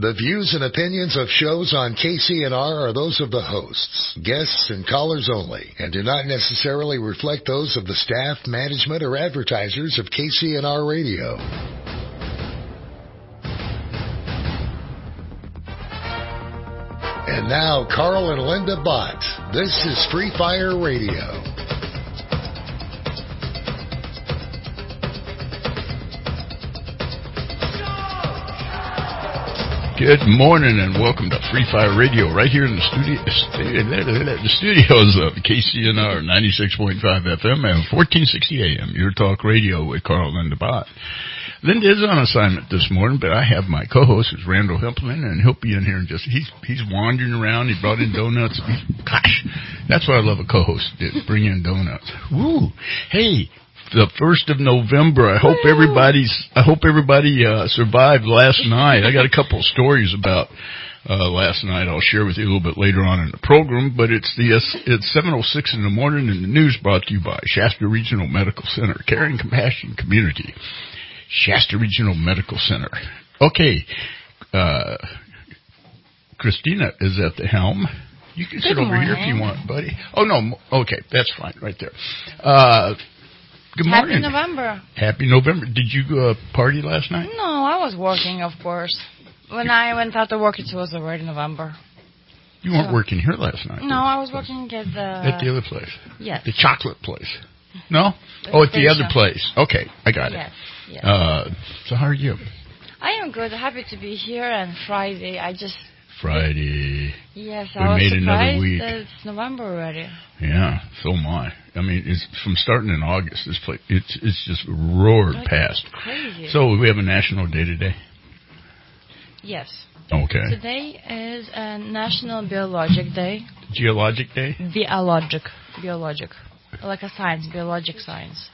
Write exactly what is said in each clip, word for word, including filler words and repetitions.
The views and opinions of shows on K C N R are those of the hosts, guests, and callers only, and do not necessarily reflect those of the staff, management, or advertisers of K C N R Radio. And now, Carl and Linda Bott. This is Free Fire Radio. Good morning and welcome to Free Fire Radio right here in the studio, the studios of K C N R ninety-six point five F M and fourteen sixty A M, your talk radio with Carl and Linda Bott. Linda is on assignment this morning, but I have my co-host, is Randall Hempelman, and he'll be in here in just, he's he's wandering around, he brought in donuts. Gosh, that's what I love a co-host, bring in donuts. Woo! Hey, the first of November. I hope everybody's. I hope everybody uh, survived last night. I got a couple of stories about uh, last night. I'll share with you a little bit later on in the program. But it's the it's seven oh six in the morning, and the news brought to you by Shasta Regional Medical Center, Caring Compassion Community. Shasta Regional Medical Center. Okay, uh, Christina is at the helm. You can sit Good over morning. here if you want, buddy. Oh no, okay, that's fine, right there. Uh, Good morning. Happy November. Happy November. Did you uh, party last night? No, I was working, of course. When I went out to work, it was already November. You weren't so. working here last night. No, I was working at the... At the other place? Yes. The chocolate place? No? The oh, at the station. other place. Okay, I got yes. it. Yes. Uh, so how are you? I am good. Happy to be here. And Friday, I just... Friday. Yes, we I was made surprised another week. that it's November already. Yeah, so am I. I mean, it's from starting in August. This place, it's it's just roared Like, past. Crazy. So we have a national day today. Yes. Okay. Today is a National Biologic Day. Geologic Day. Biologic, biologic, like a science, biologic science.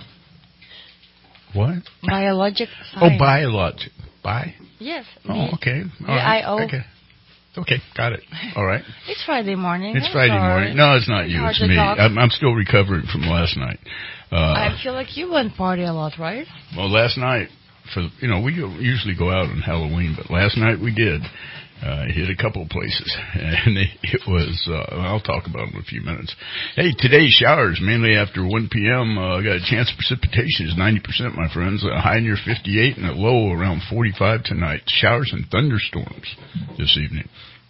What? Biologic Oh, science. biologic. Bi? Yes. Oh, okay. All B right. I O Okay. Okay, got it. All right. It's Friday morning. It's I'm Friday sorry. morning. No, it's not you. Hard It's to me. talk. I'm, I'm still recovering from last night. Uh, I feel like you went party a lot, right? well, last night, for you know, we usually go out on Halloween, but last night we did. Uh, hit a couple of places, and it, it was, uh, I'll talk about them in a few minutes. Hey, today's showers, mainly after one p.m., uh, got a chance of precipitation is ninety percent, my friends. A high near fifty-eight and a low around forty-five tonight. Showers and thunderstorms this evening.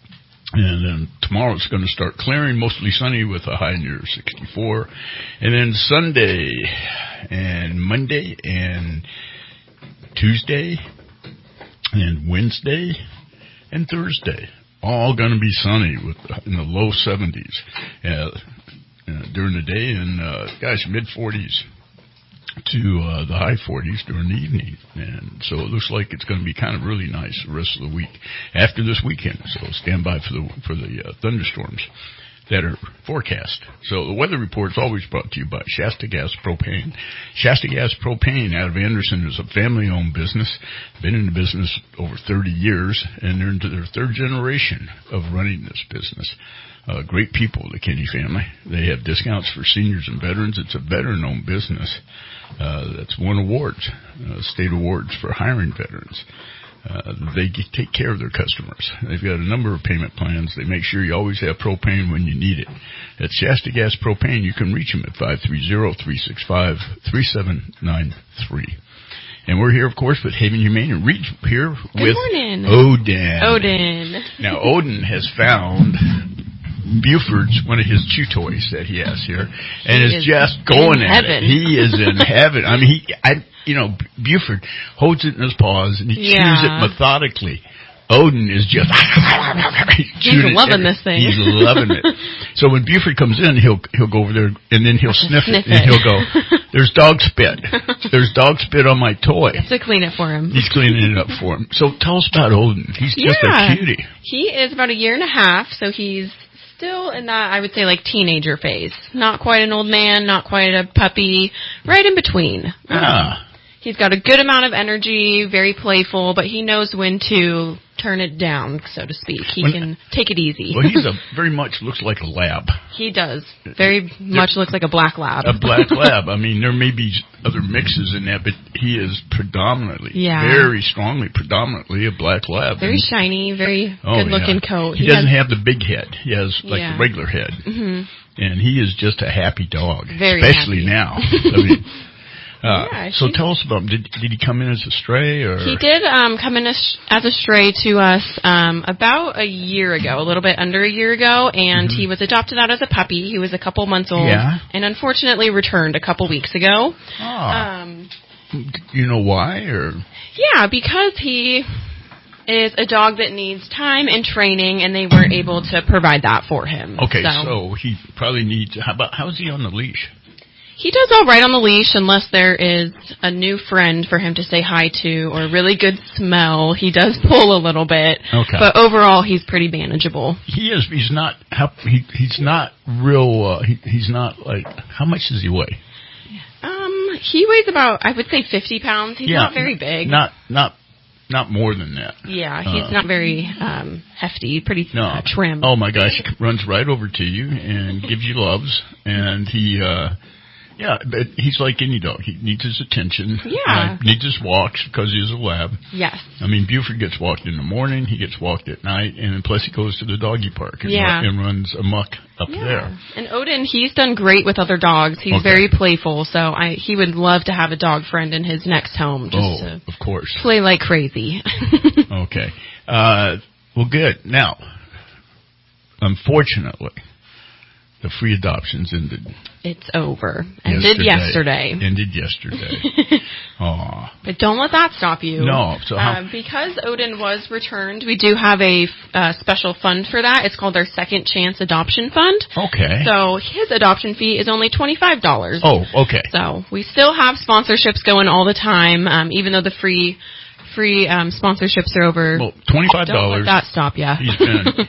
And then tomorrow it's going to start clearing, mostly sunny with a high near sixty-four. And then Sunday and Monday and Tuesday and Wednesday and Thursday, all going to be sunny with in the low seventies uh, uh, during the day, and uh, guys, mid forties to uh, the high forties during the evening. And so it looks like it's going to be kind of really nice the rest of the week after this weekend. So stand by for the for the uh, thunderstorms that are forecast. So the weather report is always brought to you by Shasta Gas Propane. Shasta Gas Propane out of Anderson is a family-owned business. Been in the business over thirty years, and they're into their third generation of running this business. Uh, great people, the Kenny family. They have discounts for seniors and veterans. It's a veteran-owned business uh, that's won awards, uh, state awards for hiring veterans. Uh, they take care of their customers. They've got a number of payment plans. They make sure you always have propane when you need it. At Shasta Gas Propane, you can reach them at five three zero, three six five, three seven nine three. And we're here, of course, with Haven Humane and Reach here Good with morning. Odin. Odin. Now, Odin has found Buford's one of his chew toys that he has here, and He is, is just going in at heaven. it. He is in heaven. I mean, he, I, you know, Buford holds it in his paws and he Yeah. chews it methodically. Odin is just He's loving this thing. He's loving it. So when Buford comes in, he'll he'll go over there and then he'll sniff, sniff it, and it. he'll go, "There's dog spit. There's dog spit on my toy." You have to clean it for him. He's cleaning it up for him. So tell us about Odin. He's just Yeah. a cutie. He is about a year and a half, so he's still in that, I would say, like, teenager phase. Not quite an old man, not quite a puppy, right in between. Yeah. He's got a good amount of energy, very playful, but he knows when to turn it down, so to speak. He when, can take it easy. Well, he's a very much looks like a lab. He does. Very much looks like a black lab. A black lab. I mean, there may be other mixes in that, but he is predominantly, yeah. very strongly, predominantly a black lab. Very and, shiny, very oh, good-looking yeah. coat. He, he doesn't has, have the big head. He has like yeah. a regular head. Mm-hmm. And he is just a happy dog, very especially happy. now. I mean, Uh, yeah, so tell us about him. Did, did he come in as a stray? Or? He did um, come in as, as a stray to us um, about a year ago, a little bit under a year ago, and mm-hmm. he was adopted out as a puppy. He was a couple months old, yeah. and unfortunately returned a couple weeks ago. Oh. Um, you know why? Or Yeah, because he is a dog that needs time and training, and they weren't able to provide that for him. Okay, so, so he probably needs. How about how is he on the leash? He does all right on the leash unless there is a new friend for him to say hi to or really good smell. He does pull a little bit, okay. but overall he's pretty manageable. He is. He's not. He he's not real. Uh, he, he's not like. How much does he weigh? Um, he weighs about I would say fifty pounds. He's yeah, not very big. Not not not more than that. Yeah, he's uh, not very um, hefty. Pretty no. uh, trim. Oh my gosh, he runs right over to you and gives you loves, and he. Uh, Yeah, but he's like any dog. He needs his attention. Yeah. Uh, needs his walks because he's a lab. Yes. I mean, Buford gets walked in the morning. He gets walked at night. And then plus he goes to the doggy park and, yeah. run, and runs amok up yeah. there. And Odin, he's done great with other dogs. He's okay. very playful. So I, he would love to have a dog friend in his next home. Just oh, to of course. Play like crazy. okay. Uh, well, good. Now, unfortunately, the free adoptions ended. It's over. Ended yesterday. yesterday. Ended yesterday. Aww. But don't let that stop you. No. So how- uh, because Odin was returned, we do have a uh, special fund for that. It's called our Second Chance Adoption Fund. Okay. So his adoption fee is only twenty-five dollars. Oh, okay. So we still have sponsorships going all the time, um, even though the free free um, sponsorships are over. Well, twenty-five dollars. Don't let that stop you. He's been,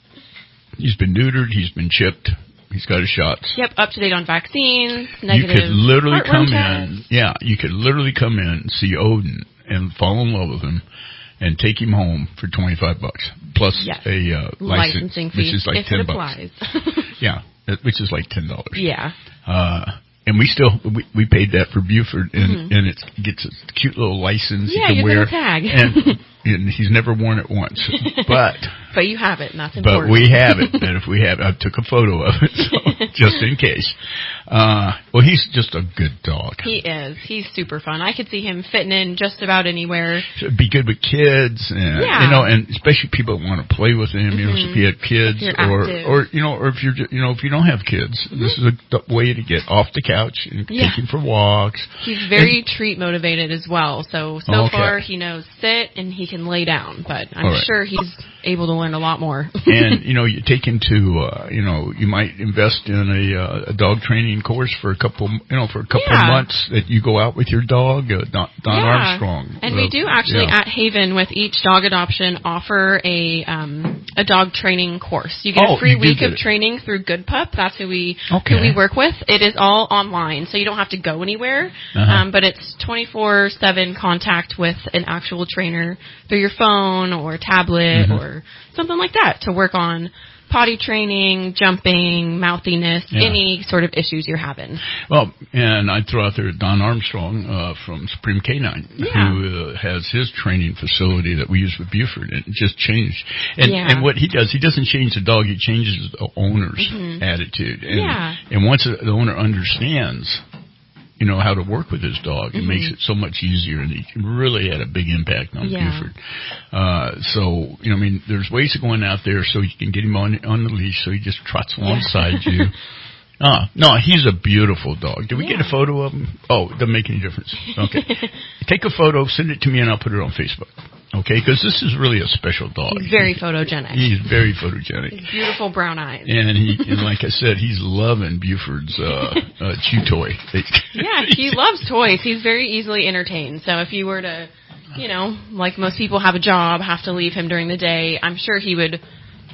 he's been neutered. He's been chipped. He's got his shots. Yep, up to date on vaccines, negative. You could literally come tests. in. Yeah, you could literally come in, see Odin, and fall in love with him, and take him home for twenty-five bucks plus yes. a uh, license, licensing fee, which is like if ten it bucks. applies. yeah, which is like ten dollars. Yeah. Uh, and we still we, we paid that for Buford, and mm-hmm. and it gets a cute little license yeah, you can you wear. Get a tag. and, and he's never worn it once, but. But you have it, and that's important. But we have it, and if we have it, I took a photo of it, so just in case. Uh, well, he's just a good dog. He is. He's super fun. I could see him fitting in just about anywhere. It'd be good with kids, and yeah. you know, and especially people that want to play with him. Mm-hmm. You know, if you had kids, or active. or you know, or if you're you know if you don't have kids, mm-hmm. this is a d- way to get off the couch and yeah. take him for walks. He's very and, treat motivated as well. So so okay. far he knows sit and he can lay down, but I'm right. sure he's able to learn a lot more. And you know, you take him to uh, you know, you might invest in a, uh, a dog training course for a couple, you know, for a couple yeah. of months that you go out with your dog, uh, Don, Don yeah. Armstrong. And uh, we do actually yeah. at Haven with each dog adoption offer a um, a dog training course. You get oh, a free you week of it. training through Good Pup. That's who we okay. who we work with. It is all online, so you don't have to go anywhere. Uh-huh. Um, but it's twenty-four seven contact with an actual trainer through your phone or tablet mm-hmm. or something like that to work on potty training, jumping, mouthiness, yeah. any sort of issues you're having. Well, and I'd throw out there Don Armstrong uh, from Supreme Canine, yeah. who uh, has his training facility that we use with Buford, and it just changed. And, yeah. and what he does, he doesn't change the dog, he changes the owner's mm-hmm. attitude. And, yeah. and once the owner understands, you know, how to work with his dog, it mm-hmm. makes it so much easier, and he really had a big impact on yeah. Buford. Uh, so, you know, I mean, there's ways of going out there so you can get him on on the leash so he just trots alongside yeah. you. Ah, no, he's a beautiful dog. Did we yeah. get a photo of him? Oh, it doesn't make any difference. Okay. Take a photo, send it to me, and I'll put it on Facebook. Okay, because this is really a special dog. He's very photogenic. He's very photogenic. His beautiful brown eyes. And he, and like I said, he's loving Buford's uh, uh, chew toy. Yeah, he loves toys. He's very easily entertained. So if you were to, you know, like most people have a job, have to leave him during the day, I'm sure he would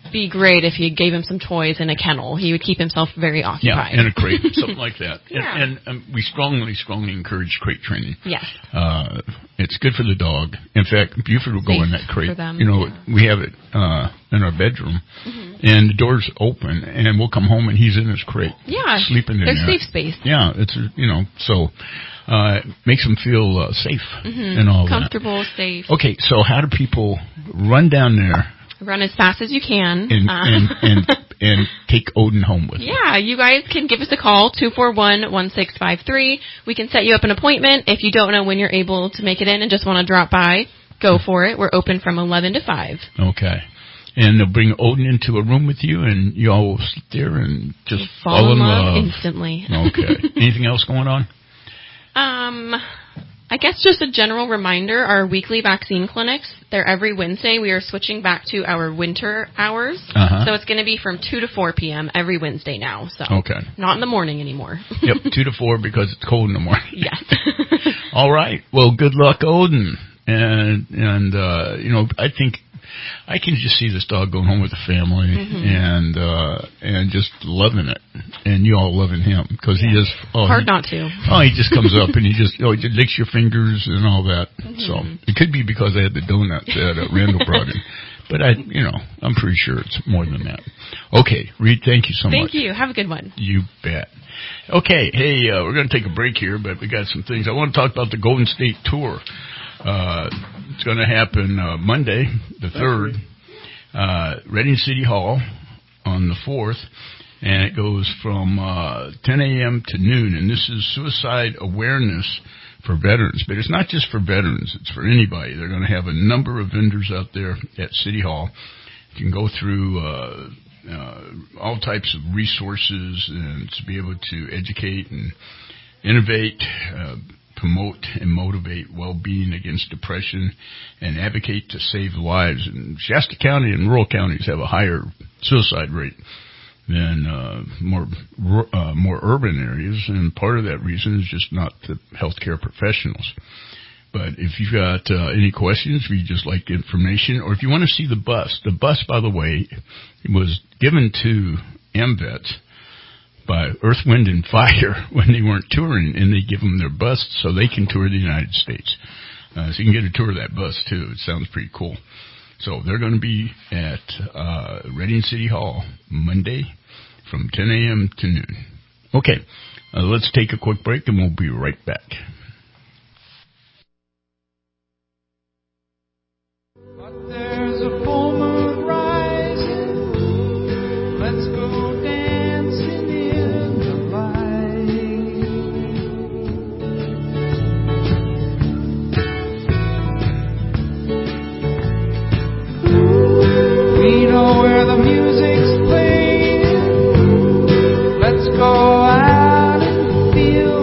be great if you gave him some toys and a kennel. He would keep himself very occupied. Yeah, and a crate, something like that. Yeah. And, and um, we strongly, strongly encourage crate training. Yes. Uh, it's good for the dog. In fact, Buford will go Safe in that crate. for them, you know, yeah. we have it uh, in our bedroom, mm-hmm. and the door's open, and we'll come home and he's in his crate. Yeah. Sleeping in There's there. safe space. Yeah, it's, you know, so uh, it makes them feel uh, safe mm-hmm. and all Comfortable, that. safe. Okay, so how do people run down there? Run as fast as you can. And, uh, and, and, and take Odin home with you. Yeah, you guys can give us a call, two four one, one six five three. We can set you up an appointment. If you don't know when you're able to make it in and just want to drop by, go for it. We're open from eleven to five. Okay. And they'll bring Odin into a room with you, and you all will sit there and just fall, fall in in love, love. instantly. Okay. Anything else going on? Um, I guess just a general reminder, our weekly vaccine clinics, they're every Wednesday. We are switching back to our winter hours. Uh-huh. So it's going to be from two to four p.m. every Wednesday now. So Okay. Not in the morning anymore. Yep, two to four because it's cold in the morning. Yes. All right. Well, good luck, Odin. And, and uh, you know, I think I can just see this dog going home with the family mm-hmm. and uh, and just loving it, and you all loving him because yeah. he just oh, hard he, not to. Oh, he just comes up and he just oh, he just licks your fingers and all that. Mm-hmm. So it could be because I had the donut that uh, Randall brought in, but I, you know, I'm pretty sure it's more than that. Okay, Reed, thank you so thank much. Thank you. Have a good one. You bet. Okay, hey, uh, we're going to take a break here, but we got some things. I want to talk about the Golden State Tour. Uh, it's going to happen uh, Monday, the third, uh, Reading City Hall on the fourth, and it goes from uh, ten a.m. to noon, and this is suicide awareness for veterans. But it's not just for veterans, it's for anybody. They're going to have a number of vendors out there at City Hall. You can go through uh, uh, all types of resources and to be able to educate and innovate, uh, promote and motivate well-being against depression, and advocate to save lives. And Shasta County and rural counties have a higher suicide rate than uh, more uh, more urban areas, and part of that reason is just not the healthcare professionals. But if you've got uh, any questions, if you just like information, or if you want to see the bus, the bus, by the way, was given to M VETS by Earth, Wind, and Fire when they weren't touring, and they give them their bus so they can tour the United States. Uh, so you can get a tour of that bus, too. It sounds pretty cool. So they're going to be at uh, Reading City Hall Monday from ten a.m. to noon. Okay, uh, let's take a quick break, and we'll be right back. But there's a full moon rising. Let's go dancing in the light. We know where the music's playing. Let's go out and feel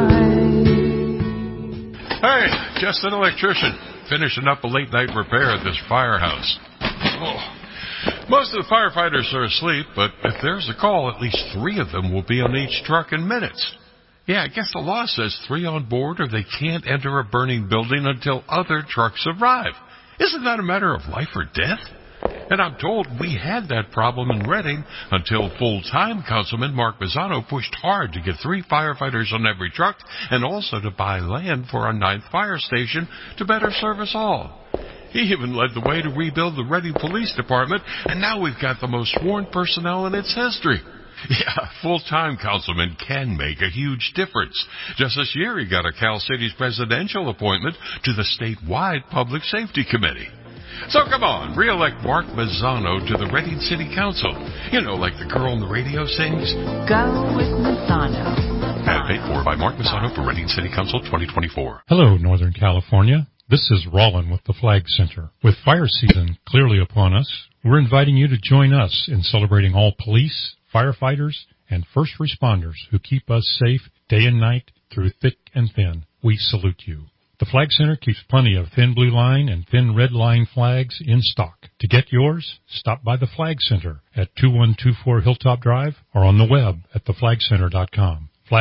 the night. Hey, just an electrician. Finishing up a late-night repair at this firehouse. Oh. Most of the firefighters are asleep, but if there's a call, at least three of them will be on each truck in minutes. Yeah, I guess the law says three on board or they can't enter a burning building until other trucks arrive. Isn't that a matter of life or death? And I'm told we had that problem in Reading until full-time Councilman Mark Mazzano pushed hard to get three firefighters on every truck and also to buy land for a ninth fire station to better serve us all. He even led the way to rebuild the Reading Police Department, and now we've got the most sworn personnel in its history. Yeah, full-time councilman can make a huge difference. Just this year he got a Cal Cities presidential appointment to the statewide Public Safety Committee. So come on, re-elect Mark Mazzano to the Reading City Council. You know, like the girl on the radio sings. Go with Mazzano. And paid for by Mark Mazzano for Reading City Council twenty twenty-four. Hello, Northern California. This is Rollin with the Flag Center. With fire season clearly upon us, we're inviting you to join us in celebrating all police, firefighters, and first responders who keep us safe day and night through thick and thin. We salute you. The Flag Center keeps plenty of thin blue line and thin red line flags in stock. To get yours, stop by the Flag Center at two one two four Hilltop Drive or on the web at the flag center dot com. Flags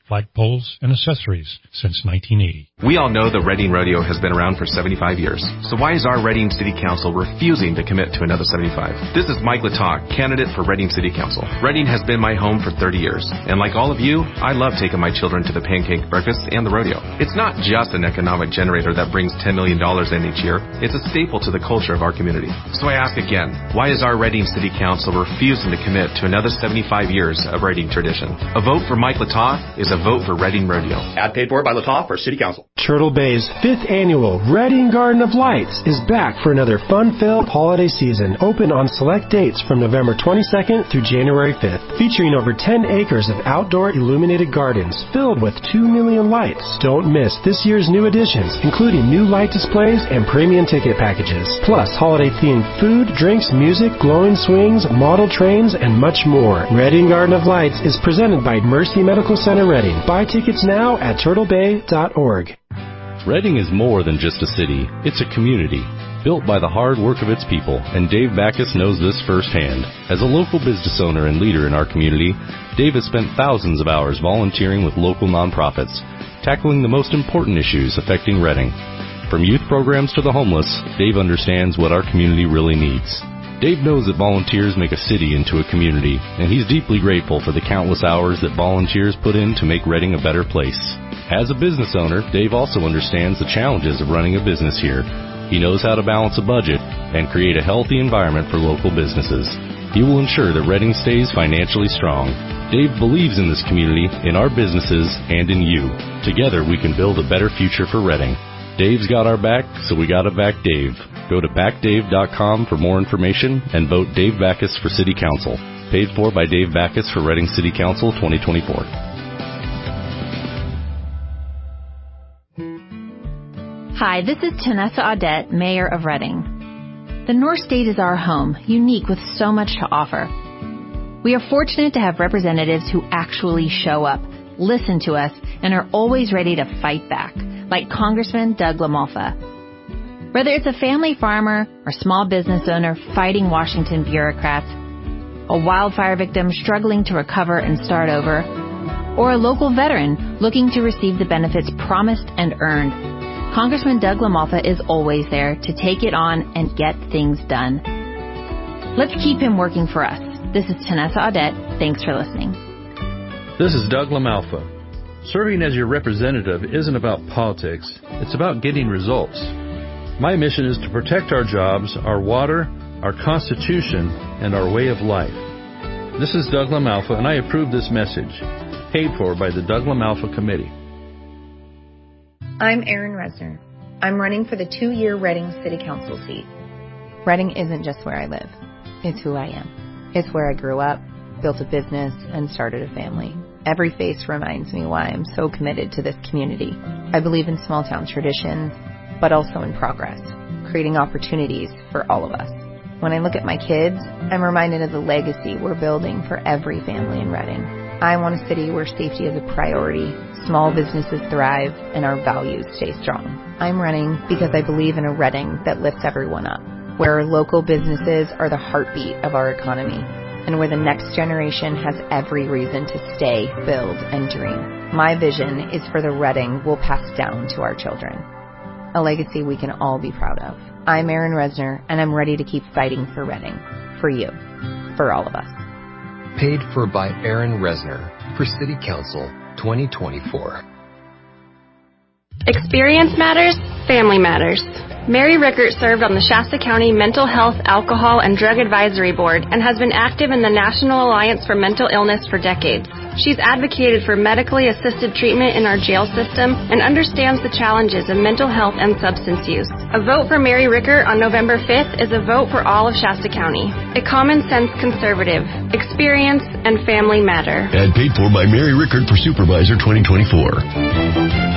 flagpoles, and accessories since nineteen eighty. We all know the Reading Rodeo has been around for seventy-five years. So why is our Reading City Council refusing to commit to another seventy-five? This is Mike Latak, candidate for Reading City Council. Reading has been my home for thirty years. And like all of you, I love taking my children to the pancake breakfast and the rodeo. It's not just an economic generator that brings ten million dollars in each year. It's a staple to the culture of our community. So I ask again, why is our Reading City Council refusing to commit to another seventy-five years of Reading tradition? A vote for Mike Latak is a vote for Reading Rodeo. Ad paid for by Latak for City Council. Turtle Bay's fifth annual Reading Garden of Lights is back for another fun-filled holiday season, open on select dates from November twenty-second through January fifth, featuring over ten acres of outdoor illuminated gardens filled with two million lights. Don't miss this year's new additions, including new light displays and premium ticket packages, plus holiday-themed food, drinks, music, glowing swings, model trains, and much more. Reading Garden of Lights is presented by Mercy Medical Center Reading. Buy tickets now at turtle bay dot org. Reading is more than just a city. It's a community, built by the hard work of its people, and Dave Backus knows this firsthand. As a local business owner and leader in our community, Dave has spent thousands of hours volunteering with local nonprofits, tackling the most important issues affecting Reading. From youth programs to the homeless, Dave understands what our community really needs. Dave knows that volunteers make a city into a community, and he's deeply grateful for the countless hours that volunteers put in to make Reading a better place. As a business owner, Dave also understands the challenges of running a business here. He knows how to balance a budget and create a healthy environment for local businesses. He will ensure that Reading stays financially strong. Dave believes in this community, in our businesses, and in you. Together, we can build a better future for Reading. Dave's got our back, so we gotta back Dave. Go to back dave dot com for more information and vote Dave Backus for City Council. Paid for by Dave Backus for Reading City Council twenty twenty-four. Hi, this is Tanessa Audette, Mayor of Reading. The North State is our home, unique with so much to offer. We are fortunate to have representatives who actually show up, listen to us, and are always ready to fight back, like Congressman Doug LaMalfa. Whether it's a family farmer or small business owner fighting Washington bureaucrats, a wildfire victim struggling to recover and start over, or a local veteran looking to receive the benefits promised and earned, Congressman Doug LaMalfa is always there to take it on and get things done. Let's keep him working for us. This is Tanessa Audette. Thanks for listening. This is Doug LaMalfa. Serving as your representative isn't about politics. It's about getting results. My mission is to protect our jobs, our water, our Constitution, and our way of life. This is Doug LaMalfa, and I approve this message. Paid for by the Doug LaMalfa Committee. I'm Erin Resner. I'm running for the two-year Reading City Council seat. Reading isn't just where I live. It's who I am. It's where I grew up, built a business, and started a family. Every face reminds me why I'm so committed to this community. I believe in small-town tradition, but also in progress, creating opportunities for all of us. When I look at my kids, I'm reminded of the legacy we're building for every family in Reading. I want a city where safety is a priority, small businesses thrive, and our values stay strong. I'm running because I believe in a Reading that lifts everyone up, where our local businesses are the heartbeat of our economy, and where the next generation has every reason to stay, build, and dream. My vision is for the Reading we'll pass down to our children, a legacy we can all be proud of. I'm Erin Resner, and I'm ready to keep fighting for Reading, for you, for all of us. Paid for by Erin Resner for City Council twenty twenty-four. Experience matters, family matters. Mary Rickert served on the Shasta County Mental Health, Alcohol, and Drug Advisory Board and has been active in the National Alliance for Mental Illness for decades. She's advocated for medically assisted treatment in our jail system and understands the challenges of mental health and substance use. A vote for Mary Rickert on November fifth is a vote for all of Shasta County. A common-sense conservative. Experience and family matter. And paid for by Mary Rickert for Supervisor twenty twenty-four.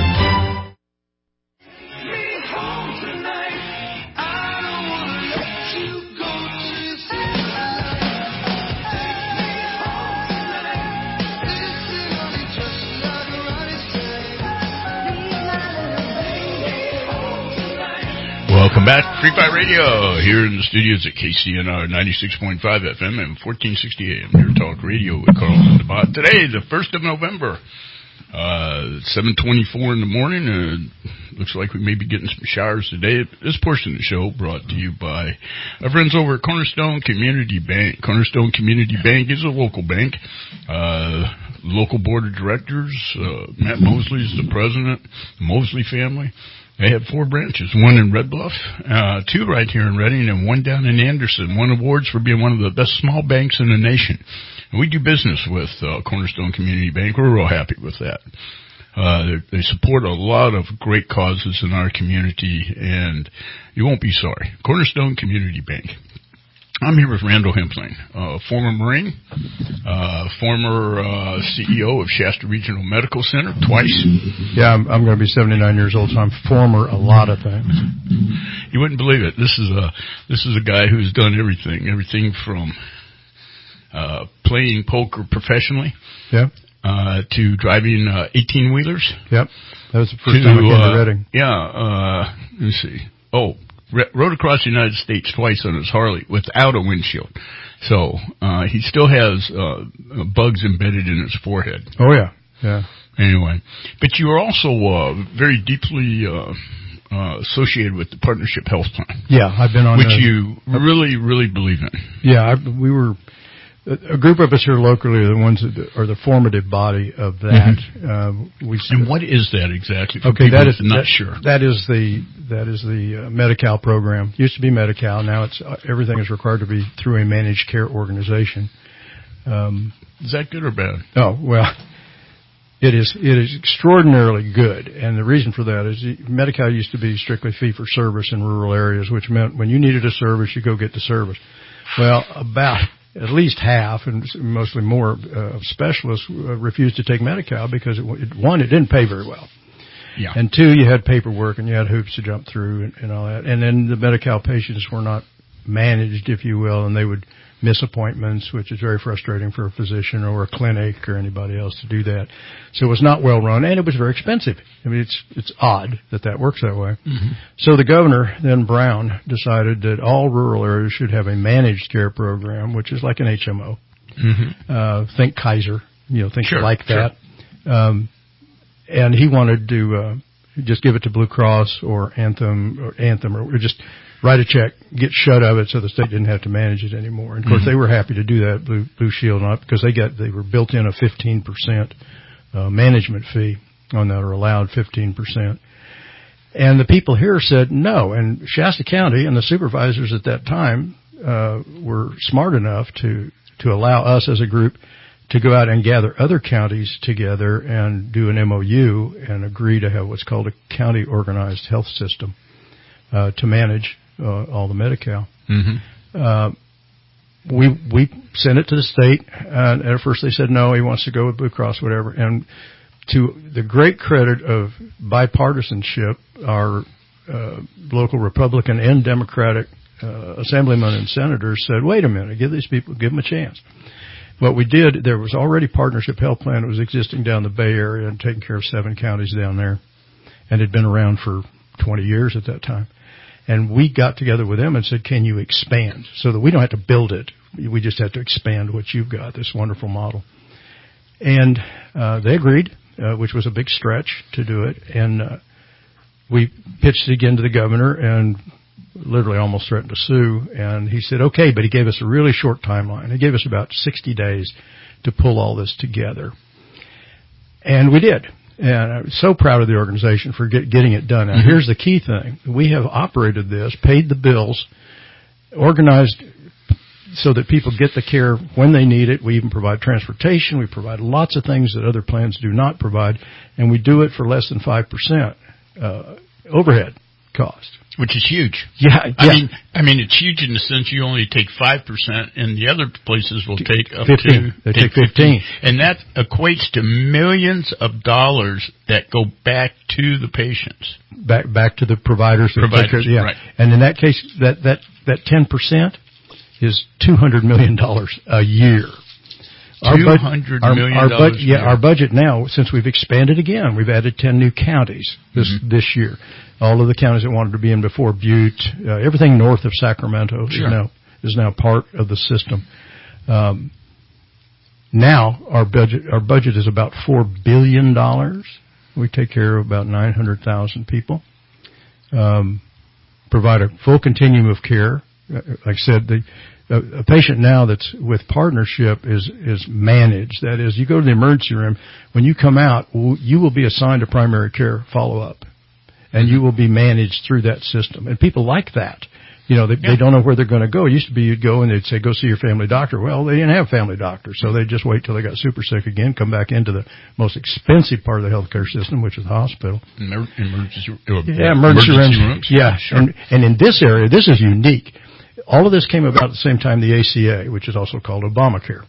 Welcome back, Free Fire Radio, here in the studios at K C N R ninety-six point five F M and fourteen sixty A M, your talk radio with Carl and DeBot. Today, the first of November, Uh, seven twenty-four in the morning. Uh, looks like we may be getting some showers today. This portion of the show brought to you by our friends over at Cornerstone Community Bank. Cornerstone Community Bank is a local bank. Uh, local board of directors. Uh, Matt Mosley is the president. The Mosley family. They have four branches, one in Red Bluff, uh, two right here in Redding, and one down in Anderson. Won awards for being one of the best small banks in the nation. And we do business with uh, Cornerstone Community Bank. We're real happy with that. Uh, they, they support a lot of great causes in our community, and you won't be sorry. Cornerstone Community Bank. I'm here with Randall Hempling, uh, former Marine, uh, former uh, C E O of Shasta Regional Medical Center twice. Yeah, I'm, I'm going to be seventy-nine years old, so I'm former a lot of things. You wouldn't believe it. This is a this is a guy who's done everything, everything from uh, playing poker professionally, yeah, uh, to driving uh, eighteen-wheelers. Yep, that was the first to, time I came uh, to Redding. Yeah, uh, let me see. Oh. Rode across the United States twice on his Harley without a windshield. So, uh, he still has, uh, bugs embedded in his forehead. Oh, yeah. Yeah. Anyway. But you are also, uh, very deeply, uh, uh, associated with the Partnership Health Plan. Yeah, I've been on Which the, you really, really believe in. Yeah, I, we were, a group of us here locally are the ones that are the formative body of that. Mm-hmm. uh, we, and what is that exactly? For okay, that is not that, sure. That is the that is the uh, Medi-Cal program. Used to be Medi-Cal. Now it's uh, everything is required to be through a managed care organization. Um, is that good or bad? Oh well, it is. It is extraordinarily good, and the reason for that is Medi-Cal used to be strictly fee for service in rural areas, which meant when you needed a service, you go get the service. Well, about at least half, and mostly more, uh, of specialists uh, refused to take Medi-Cal because, it, it, one, it didn't pay very well. Yeah. And two, you had paperwork and you had hoops to jump through and, and all that. And then the Medi-Cal patients were not managed, if you will, and they would miss appointments, which is very frustrating for a physician or a clinic or anybody else to do that. So it was not well run, and it was very expensive. I mean, it's it's odd that that works that way. Mm-hmm. So the governor, then Brown, decided that all rural areas should have a managed care program, which is like an H M O. Mm-hmm. Uh, think Kaiser, you know, think sure, like that. Sure. Um, and he wanted to uh, just give it to Blue Cross or Anthem or Anthem or just write a check, get shut of it so the state didn't have to manage it anymore. And of course, mm-hmm. they were happy to do that, Blue, Blue Shield, not because they got they were built in a fifteen percent uh, management fee on that, or allowed fifteen percent. And the people here said no. And Shasta County and the supervisors at that time uh, were smart enough to to allow us as a group to go out and gather other counties together and do an M O U and agree to have what's called a county organized health system uh, to manage uh, all the Medi-Cal. Mm-hmm. Uh, we we sent it to the state, and at first they said no, he wants to go with Blue Cross, whatever. And to the great credit of bipartisanship, our uh, local Republican and Democratic uh, assemblymen and senators said, wait a minute, give these people, give them a chance. What we did, there was already Partnership Health Plan that was existing down the Bay Area and taking care of seven counties down there, and had been around for twenty years at that time. And we got together with them and said, can you expand so that we don't have to build it? We just have to expand what you've got, this wonderful model. And uh, they agreed, uh, which was a big stretch to do it. And uh, we pitched it again to the governor and literally almost threatened to sue. And he said, okay, but he gave us a really short timeline. He gave us about sixty days to pull all this together. And we did. And I'm so proud of the organization for get, getting it done. Now, mm-hmm. here's the key thing. We have operated this, paid the bills, organized so that people get the care when they need it. We even provide transportation. We provide lots of things that other plans do not provide. And we do it for less than five percent uh, overhead cost. Which is huge. Yeah, I yeah. mean, I mean, it's huge in the sense you only take five percent, and the other places will take up fifteen. to they take fifteen, and that equates to millions of dollars that go back to the patients, back back to the providers. That providers, take care, yeah. Right. And in that case, that that that ten percent is two hundred million dollars a year. Two hundred million our, our dollars. Bud- yeah, our budget now, since we've expanded again, we've added ten new counties this mm-hmm. this year. All of the counties that wanted to be in before, Butte, uh, everything north of Sacramento sure. is now is now part of the system. Um, now our budget our budget is about four billion dollars. We take care of about nine hundred thousand people. Um, provide a full continuum of care. Like I said, the a, a patient now that's with partnership is is managed. That is, you go to the emergency room. When you come out, you will be assigned a primary care follow up, and you will be managed through that system. And people like that. You know, they, yeah. they don't know where they're going to go. It used to be you'd go and they'd say, go see your family doctor. Well, they didn't have a family doctor, so they'd just wait till they got super sick again, come back into the most expensive part of the healthcare system, which is the hospital. Emer- emergency, uh, yeah, emergency, emergency rooms. rooms. Yeah, sure. and, and in this area, this is unique. All of this came about at the same time the A C A, which is also called Obamacare.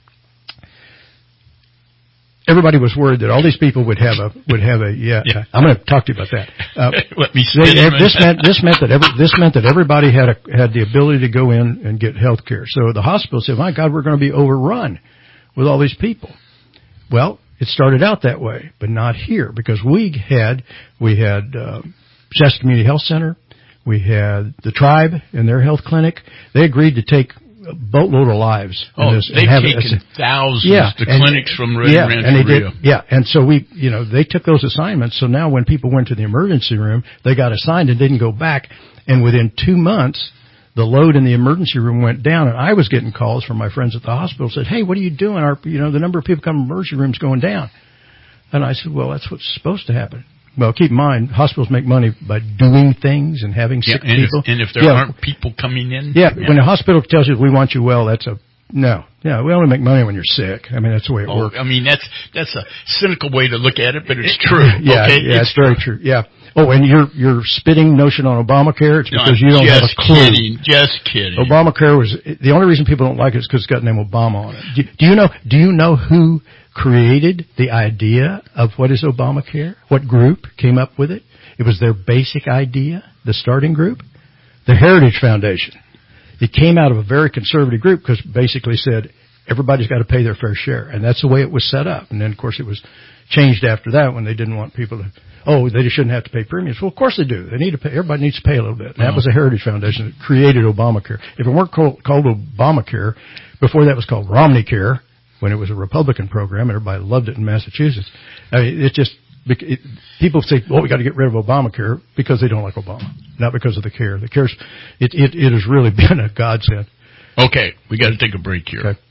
Everybody was worried that all these people would have a would have a yeah. yeah. I'm going to talk to you about that. Uh, Let me they, this meant this meant that every, this meant that everybody had a, had the ability to go in and get health care. So the hospital said, "My God, we're going to be overrun with all these people." Well, it started out that way, but not here, because we had we had uh, Shasta Community Health Center, we had the Tribe in their health clinic. They agreed to take a boatload of lives. Oh, in this, they've and have taken it, thousands yeah, to and, clinics from Redding yeah, Ranch and they Rio. did, yeah, and so we, you know, they took those assignments. So now when people went to the emergency room, they got assigned and didn't go back. And within two months, the load in the emergency room went down. And I was getting calls from my friends at the hospital, said, "Hey, what are you doing? Our, you know, the number of people coming to the emergency room is going down." And I said, "Well, that's what's supposed to happen." Well, keep in mind, hospitals make money by doing things and having yeah, sick and people. If, and if there yeah. aren't people coming in? Yeah, yeah, when a hospital tells you we want you well, that's a no. Yeah, we only make money when you're sick. I mean, that's the way it oh, works. I mean, that's that's a cynical way to look at it, but it's true. yeah, okay? yeah, it's, it's very true. Yeah. Oh, and your your spitting notion on Obamacare, it's because no, you don't have a clue. Kidding, just kidding. Obamacare was the only reason people don't like it is because it's got the name Obama on it. Do, do you know? Do you know who created the idea of what is Obamacare? What group came up with it? It was their basic idea, the starting group, the Heritage Foundation. It came out of a very conservative group because basically said everybody's got to pay their fair share, and that's the way it was set up. And then, of course, it was changed after that when they didn't want people to, oh, they shouldn't have to pay premiums. Well, of course they do. They need to pay. Everybody needs to pay a little bit. And that was the Heritage Foundation that created Obamacare. If it weren't called, called Obamacare, before that was called Romney Care, when it was a Republican program, and everybody loved it in Massachusetts. I mean, it just, it, people say, well, we got to get rid of Obamacare because they don't like Obama, not because of the care. The care's, it, it, it has really been a godsend. Okay, we got to take a break here. Okay.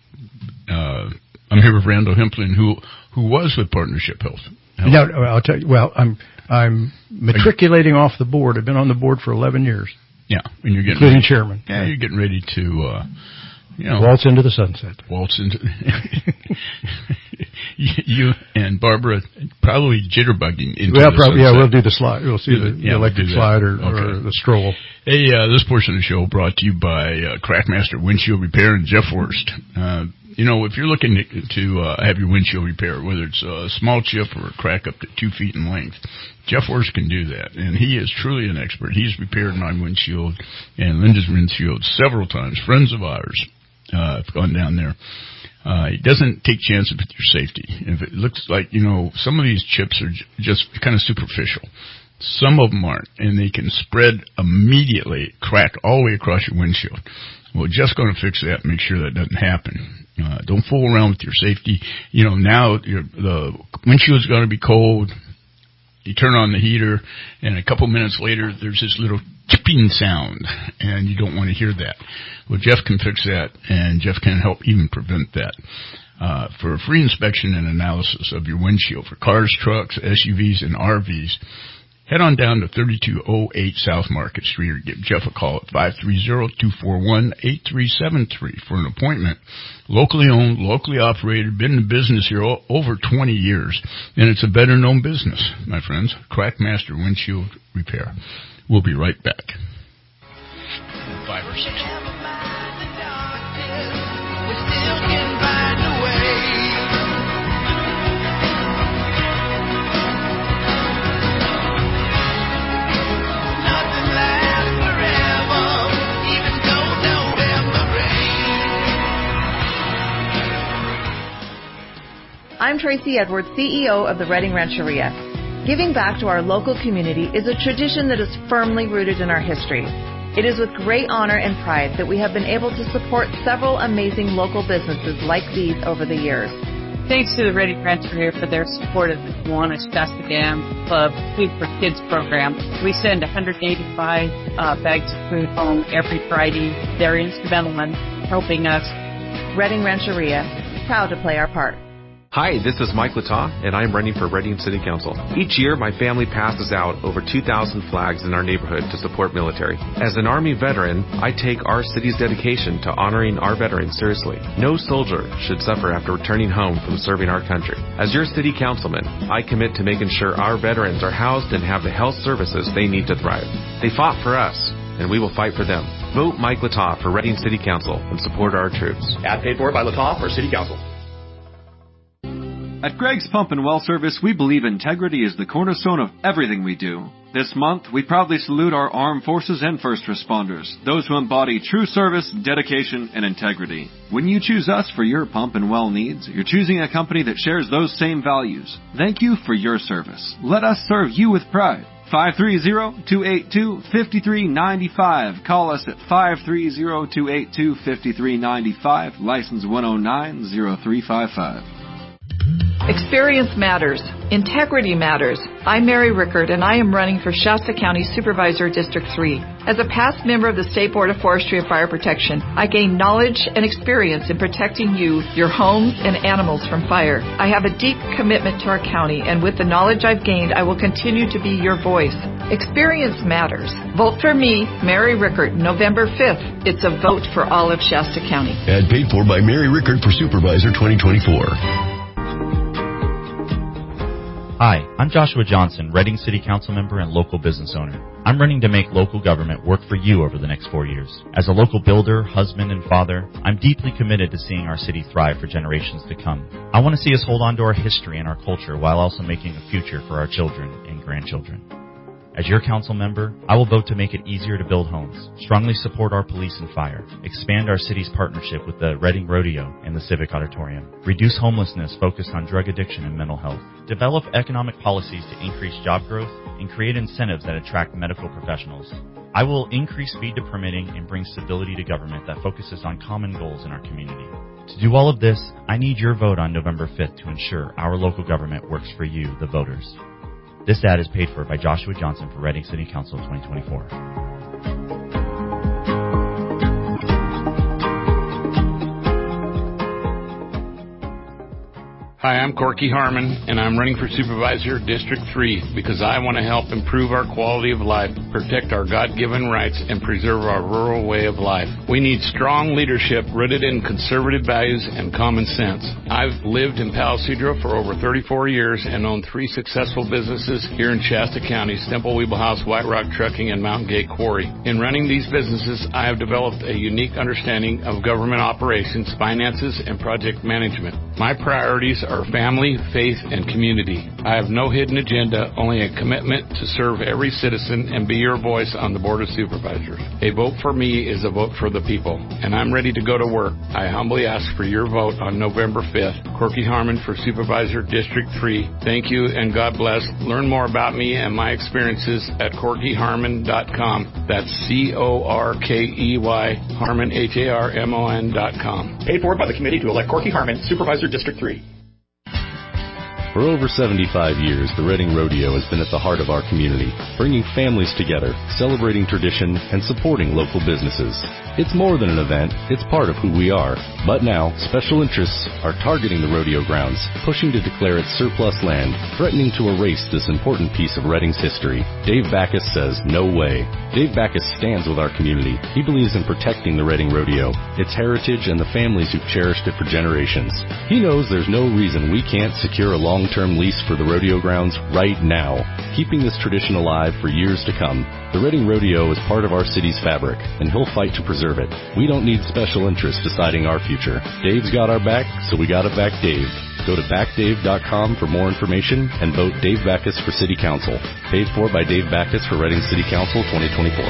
Uh, I'm here with Randall Hemplin, who who was with Partnership Health. Health. No, no, I'll tell you. Well, I'm I'm matriculating off the board. I've been on the board for eleven years. Yeah, and you're getting including ready, chairman. Yeah, you're getting ready to. Uh, You know, waltz into the sunset. Waltz into you and Barbara probably jitterbugging into well, the probably, sunset. Yeah, we'll do the slide. We'll see the, yeah, the electric we'll slide or, okay. or the stroll. Hey, uh, this portion of the show brought to you by uh, Crackmaster Windshield Repair and Jeff Worst. Uh, you know, if you're looking to, to uh, have your windshield repaired, whether it's a small chip or a crack up to two feet in length, Jeff Worst can do that, and he is truly an expert. He's repaired my windshield and Linda's windshield several times. Friends of ours. Uh, I've gone down there. Uh, he doesn't take chances with your safety. If it looks like, you know, some of these chips are j- just kind of superficial. Some of them aren't, and they can spread immediately, crack all the way across your windshield. Well, just going to fix that and make sure that doesn't happen. Uh, don't fool around with your safety. You know, now your, the windshield's going to be cold. You turn on the heater, and a couple minutes later, there's this little chipping sound, and you don't want to hear that. Well, Jeff can fix that, and Jeff can help even prevent that. Uh, for a free inspection and analysis of your windshield for cars, trucks, S U Vs, and R Vs, head on down to thirty-two oh eight South Market Street or give Jeff a call at five three zero, two four one, eight three seven three for an appointment. Locally owned, locally operated, been in business here o- over twenty years, and it's a better-known business, my friends. Crackmaster Windshield Repair. We'll be right back. Five or six. I'm Tracy Edwards, C E O of the Redding Rancheria. Giving back to our local community is a tradition that is firmly rooted in our history. It is with great honor and pride that we have been able to support several amazing local businesses like these over the years. Thanks to the Reading Rancheria for their support of the Kiwanis Shasta Dam Club Food for Kids program. We send one hundred eighty-five uh, bags of food home every Friday. They're instrumental in helping us. Reading Rancheria, proud to play our part. Hi, this is Mike Lataw, and I'm running for Reading City Council. Each year, my family passes out over two thousand flags in our neighborhood to support military. As an Army veteran, I take our city's dedication to honoring our veterans seriously. No soldier should suffer after returning home from serving our country. As your city councilman, I commit to making sure our veterans are housed and have the health services they need to thrive. They fought for us, and we will fight for them. Vote Mike Lataw for Reading City Council and support our troops. Ad paid for by Lataw for City Council. At Greg's Pump and Well Service, we believe integrity is the cornerstone of everything we do. This month, we proudly salute our armed forces and first responders, those who embody true service, dedication, and integrity. When you choose us for your pump and well needs, you're choosing a company that shares those same values. Thank you for your service. Let us serve you with pride. five three zero, two eight two, five three nine five. Call us at five three zero, two eight two, five three nine five, license one oh nine zero three five five. Experience matters. Integrity matters. I'm Mary Rickard, and I am running for Shasta County Supervisor District three. As a past member of the State Board of Forestry and Fire Protection, I gained knowledge and experience in protecting you, your homes, and animals from fire. I have a deep commitment to our county, and with the knowledge I've gained, I will continue to be your voice. Experience matters. Vote for me, Mary Rickard, November fifth. It's a vote for all of Shasta County. Ad paid for by Mary Rickard for Supervisor twenty twenty-four. Hi, I'm Joshua Johnson, Reading City Council member and local business owner. I'm running to make local government work for you over the next four years. As a local builder, husband, and father, I'm deeply committed to seeing our city thrive for generations to come. I want to see us hold on to our history and our culture while also making a future for our children and grandchildren. As your council member, I will vote to make it easier to build homes, strongly support our police and fire, expand our city's partnership with the Reading Rodeo and the Civic Auditorium, reduce homelessness focused on drug addiction and mental health, develop economic policies to increase job growth, and create incentives that attract medical professionals. I will increase speed to permitting and bring stability to government that focuses on common goals in our community. To do all of this, I need your vote on November fifth to ensure our local government works for you, the voters. This ad is paid for by Joshua Johnson for Reading City Council twenty twenty-four. Hi, I'm Corky Harmon, and I'm running for Supervisor District three because I want to help improve our quality of life, protect our God-given rights, and preserve our rural way of life. We need strong leadership rooted in conservative values and common sense. I've lived in Palo Cedro for over thirty-four years and owned three successful businesses here in Shasta County, Stemple Weeble House, White Rock Trucking, and Mountain Gate Quarry. In running these businesses, I have developed a unique understanding of government operations, finances, and project management. My priorities are family, faith, and community. I have no hidden agenda, only a commitment to serve every citizen and be your voice on the Board of Supervisors. A vote for me is a vote for the people, and I'm ready to go to work. I humbly ask for your vote on November fifth. Corky Harmon for Supervisor District three. Thank you and God bless. Learn more about me and my experiences at corky harmon dot com. That's C O R K E Y, Harmon, H A R M O N dot com. Paid for by the committee to elect Corky Harmon, Supervisor District three. For over seventy-five years, the Reading Rodeo has been at the heart of our community, bringing families together, celebrating tradition, and supporting local businesses. It's more than an event, it's part of who we are. But now, special interests are targeting the rodeo grounds, pushing to declare it surplus land, threatening to erase this important piece of Reading's history. Dave Backus says, no way. Dave Backus stands with our community. He believes in protecting the Reading Rodeo, its heritage, and the families who've cherished it for generations. He knows there's no reason we can't secure a long long-term lease for the rodeo grounds right now, keeping this tradition alive for years to come. The Reading Rodeo is part of our city's fabric, and he'll fight to preserve it. We don't need special interests deciding our future. Dave's got our back, so we gotta back Dave. Go to back dave dot com for more information and vote Dave Backus for City Council. Paid for by Dave Backus for Reading City Council twenty twenty-four.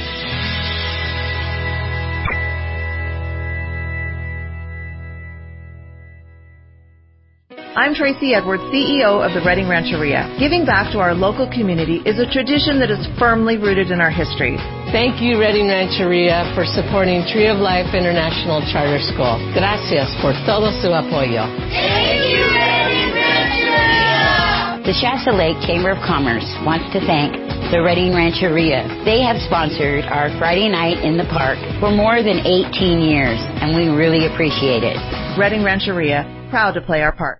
I'm Tracy Edwards, C E O of the Reading Rancheria. Giving back to our local community is a tradition that is firmly rooted in our history. Thank you, Redding Rancheria, for supporting Tree of Life International Charter School. Gracias por todo su apoyo. Thank you, Redding Rancheria. The Shasta Lake Chamber of Commerce wants to thank the Redding Rancheria. They have sponsored our Friday night in the park for more than eighteen years, and we really appreciate it. Redding Rancheria, proud to play our part.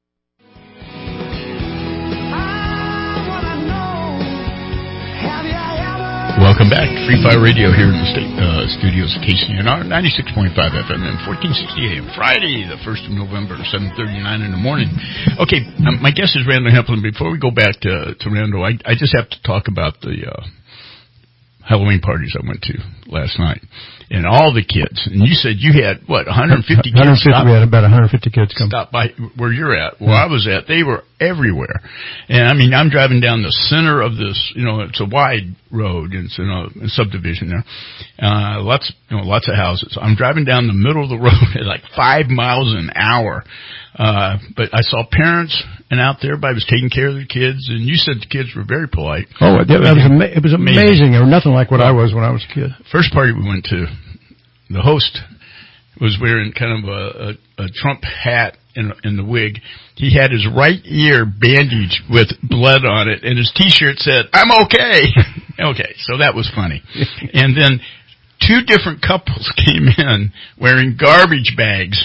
Welcome back. Free Fire Radio here in the state uh, studios of K C N R, ninety-six point five F M and fourteen sixty A M. Friday, the first of November, seven thirty-nine in the morning. Okay, um, my guest is Randall Hempel. Before we go back to, to Randall, I, I just have to talk about the uh, Halloween parties I went to last night. And all the kids. And you said you had, what, one hundred fifty kids? one hundred fifty, stop, we had about one hundred fifty kids come. Stop by where you're at, where yeah. I was at. They were everywhere. And, I mean, I'm driving down the center of this, you know, it's a wide road. It's in a, a subdivision there. Uh, lots, you know, lots of houses. I'm driving down the middle of the road at like five miles an hour. Uh, but I saw parents and out there, everybody was taking care of their kids, and you said the kids were very polite. Oh, it, it was ama- it was amazing. It was nothing like what I was when I was a kid. First party we went to, the host was wearing kind of a, a, a Trump hat and, and the wig. He had his right ear bandaged with blood on it, and his T-shirt said, "I'm okay." Okay, so that was funny. And then two different couples came in wearing garbage bags.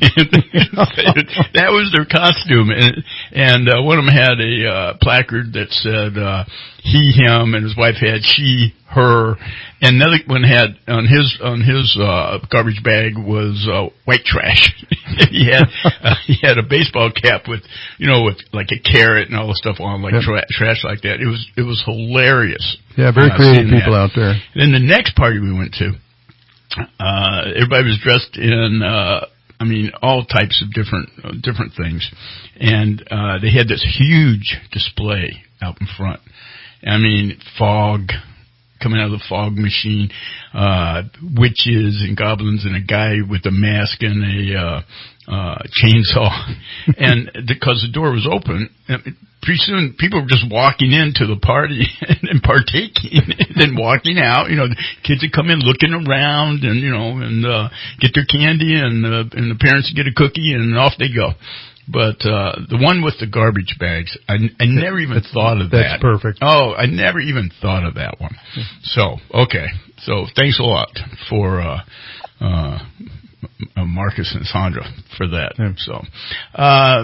That was their costume. And, and uh, one of them had a uh, placard that said uh, he, him, and his wife had she, her. And another one had on his on his uh, garbage bag was uh, white trash. he had uh, he had a baseball cap with, you know, with like a carrot and all the stuff on, like yep. tra- trash like that. It was it was hilarious. Yeah, very creative people that. out there. Then the next party we went to, uh, everybody was dressed in, uh, I mean, all types of different uh, different things, and uh, they had this huge display out in front. I mean, fog coming out of the fog machine, uh, witches and goblins, and a guy with a mask and a uh, uh, chainsaw. And because the door was open, pretty soon people were just walking into the party and partaking and then walking out. You know, the kids would come in looking around and, you know, and uh, get their candy, and, uh, and the parents would get a cookie, and off they go. But uh the one with the garbage bags, I, I never even that's, thought of that's that. That's perfect. Oh, I never even thought of that one. So, okay. So, thanks a lot for uh uh Marcus and Sandra for that. Yeah. So, uh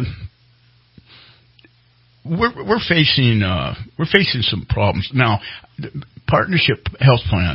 we're we're facing uh we're facing some problems. Now, the Partnership Health Plan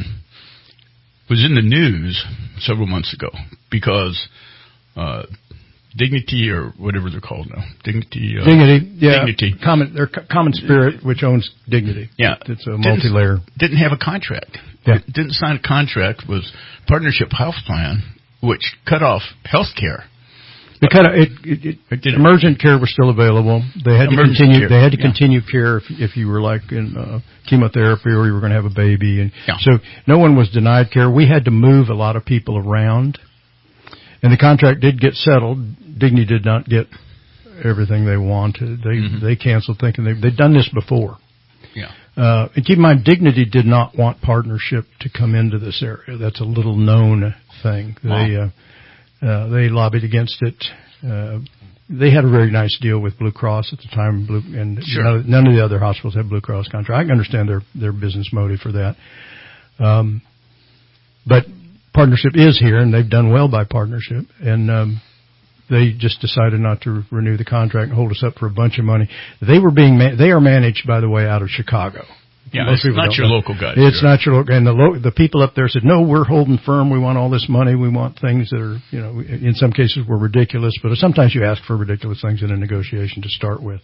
was in the news several months ago because uh Dignity, or whatever they're called now. Dignity. Uh, Dignity, yeah. Dignity. Common, they're Common Spirit, which owns Dignity. Yeah. It's a multi-layer. Didn't, didn't have a contract. Yeah. Didn't sign a contract with Partnership Health Plan, which cut off health care. They cut it, it, it, it emergent care was still available. They had emergent to continue. Care. They had to yeah. continue care if, if you were like in uh, chemotherapy or you were going to have a baby, and yeah. so no one was denied care. We had to move a lot of people around. And the contract did get settled. Dignity did not get everything they wanted. They mm-hmm. they canceled, thinking they they'd done this before. Yeah. Uh, and keep in mind, Dignity did not want Partnership to come into this area. That's a little known thing. Wow. They uh, uh, they lobbied against it. Uh, they had a very nice deal with Blue Cross at the time, Blue, and sure. none, of, none of the other hospitals had Blue Cross contract. I can understand their their business motive for that. Um, but Partnership is here, and they've done well by Partnership, and um, they just decided not to renew the contract and hold us up for a bunch of money. They were being ma- they are managed, by the way, out of Chicago. Yeah, Most it's not your know. local guys. It's here. not your local, and the lo- the people up there said, "No, we're holding firm. We want all this money. We want things that are, you know, in some cases were ridiculous, but sometimes you ask for ridiculous things in a negotiation to start with."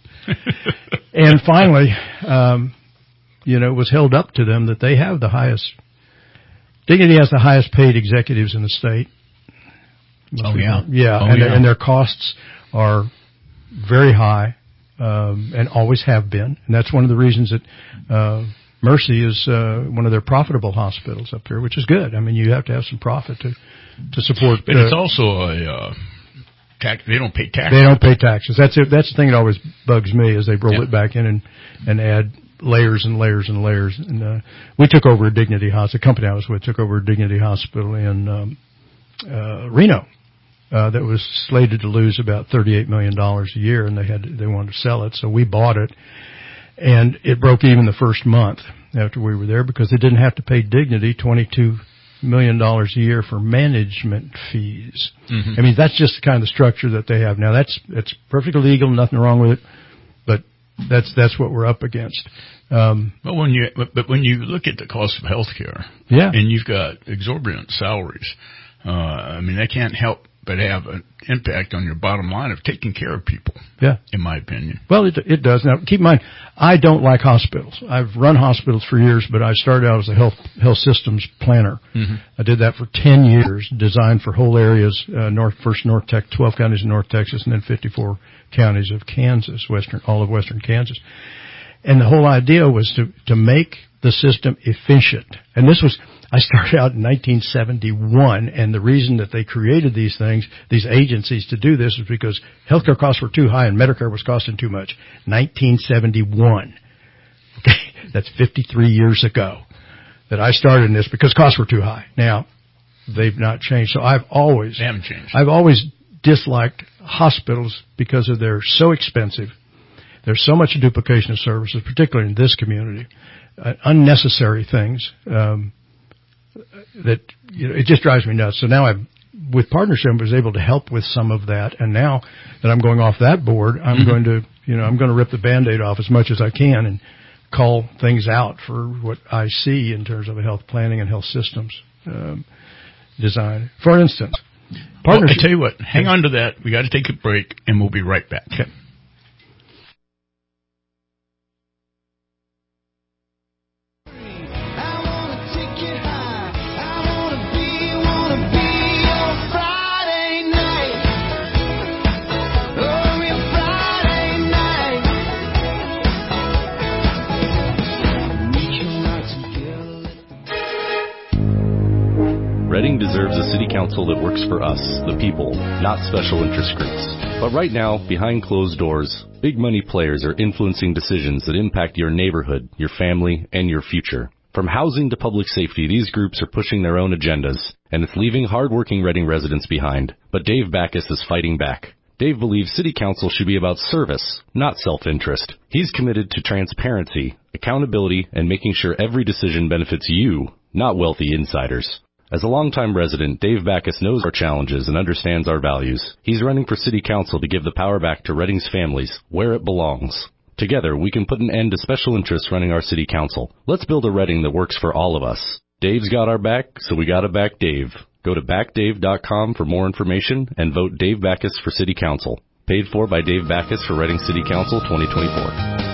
And finally, um, you know, it was held up to them that they have the highest. Dignity has the highest paid executives in the state. Most oh, yeah. Yeah, oh, and, yeah. and their costs are very high, um, and always have been. And that's one of the reasons that uh, Mercy is uh, one of their profitable hospitals up here, which is good. I mean, you have to have some profit to, to support. But uh, it's also a uh, tax. They don't pay taxes. They don't pay taxes. That's it. That's the thing that always bugs me is they roll yeah. it back in and, and add layers and layers and layers. And uh, we took over a Dignity Hospital. The company I was with took over a Dignity Hospital in um, uh, Reno uh, that was slated to lose about thirty-eight million dollars a year, and they had to, they wanted to sell it, so we bought it. And it broke even the first month after we were there because they didn't have to pay Dignity twenty-two million dollars a year for management fees. Mm-hmm. I mean, that's just the kind of structure that they have now. That's that's perfectly legal, nothing wrong with it, but that's that's what we're up against. Um, but when you but, but when you look at the cost of health care, yeah, and you've got exorbitant salaries, uh, I mean, they can't help but have an impact on your bottom line of taking care of people. Yeah, in my opinion. Well, it it does. Now, keep in mind, I don't like hospitals. I've run hospitals for years, but I started out as a health health systems planner. Mm-hmm. I did that for ten years, designed for whole areas, uh, north first North Tech, twelve counties in North Texas, and then fifty-four counties of Kansas, western all of western Kansas. And the whole idea was to to make the system efficient. And this was, I started out in nineteen seventy-one, and the reason that they created these things, these agencies to do this, was because healthcare costs were too high and Medicare was costing too much. nineteen seventy-one. Okay, that's fifty-three years ago that I started in this because costs were too high. Now, they've not changed. So I've always, they haven't changed. I've always disliked hospitals because of they're so expensive. There's so much duplication of services, particularly in this community, uh, unnecessary things. Um, that, you know, it just drives me nuts. So now I've, with partnership, I was able to help with some of that. And now that I'm going off that board, I'm mm-hmm. going to, you know, I'm going to rip the Band-Aid off as much as I can and call things out for what I see in terms of health planning and health systems, um, design. For instance, partnership. Well, I tell you what, hang on to that. We got to take a break and we'll be right back. Okay. Reading deserves a city council that works for us, the people, not special interest groups. But right now, behind closed doors, big money players are influencing decisions that impact your neighborhood, your family, and your future. From housing to public safety, these groups are pushing their own agendas, and it's leaving hardworking Reading residents behind. But Dave Backus is fighting back. Dave believes city council should be about service, not self-interest. He's committed to transparency, accountability, and making sure every decision benefits you, not wealthy insiders. As a longtime resident, Dave Backus knows our challenges and understands our values. He's running for city council to give the power back to Reading's families, where it belongs. Together, we can put an end to special interests running our city council. Let's build a Reading that works for all of us. Dave's got our back, so we gotta back Dave. Go to back dave dot com for more information and vote Dave Backus for city council. Paid for by Dave Backus for Reading City Council twenty twenty-four.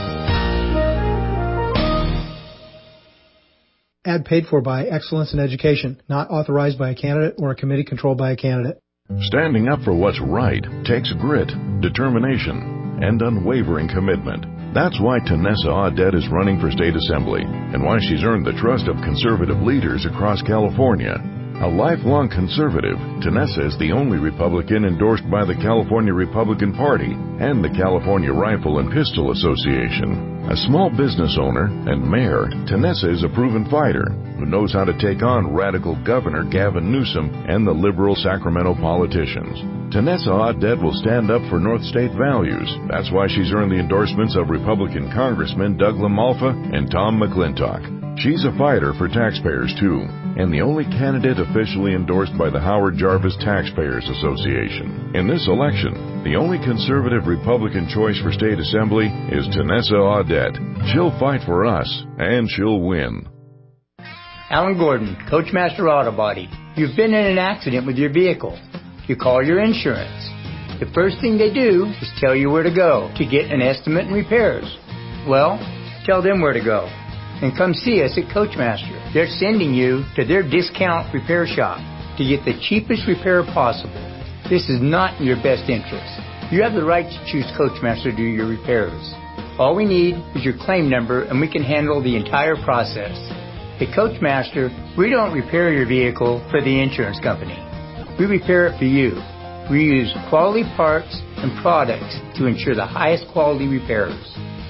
Ad paid for by Excellence in Education, not authorized by a candidate or a committee controlled by a candidate. Standing up for what's right takes grit, determination, and unwavering commitment. That's why Tanessa Audet is running for state assembly, and why she's earned the trust of conservative leaders across California. A lifelong conservative, Tanessa is the only Republican endorsed by the California Republican Party and the California Rifle and Pistol Association. A small business owner and mayor, Tanessa is a proven fighter who knows how to take on radical Governor Gavin Newsom and the liberal Sacramento politicians. Tanessa Audet will stand up for North State values. That's why she's earned the endorsements of Republican Congressmen Doug LaMalfa and Tom McClintock. She's a fighter for taxpayers, too, and the only candidate officially endorsed by the Howard Jarvis Taxpayers Association. In this election, the only conservative Republican choice for state assembly is Tanessa Audet. She'll fight for us, and she'll win. Alan Gordon, Coachmaster Auto Body. You've been in an accident with your vehicle. You call your insurance. The first thing they do is tell you where to go to get an estimate and repairs. Well, tell them where to go. And come see us at Coachmaster. They're sending you to their discount repair shop to get the cheapest repair possible. This is not in your best interest. You have the right to choose Coachmaster to do your repairs. All we need is your claim number and we can handle the entire process. At Coachmaster, we don't repair your vehicle for the insurance company. We repair it for you. We use quality parts and products to ensure the highest quality repairs.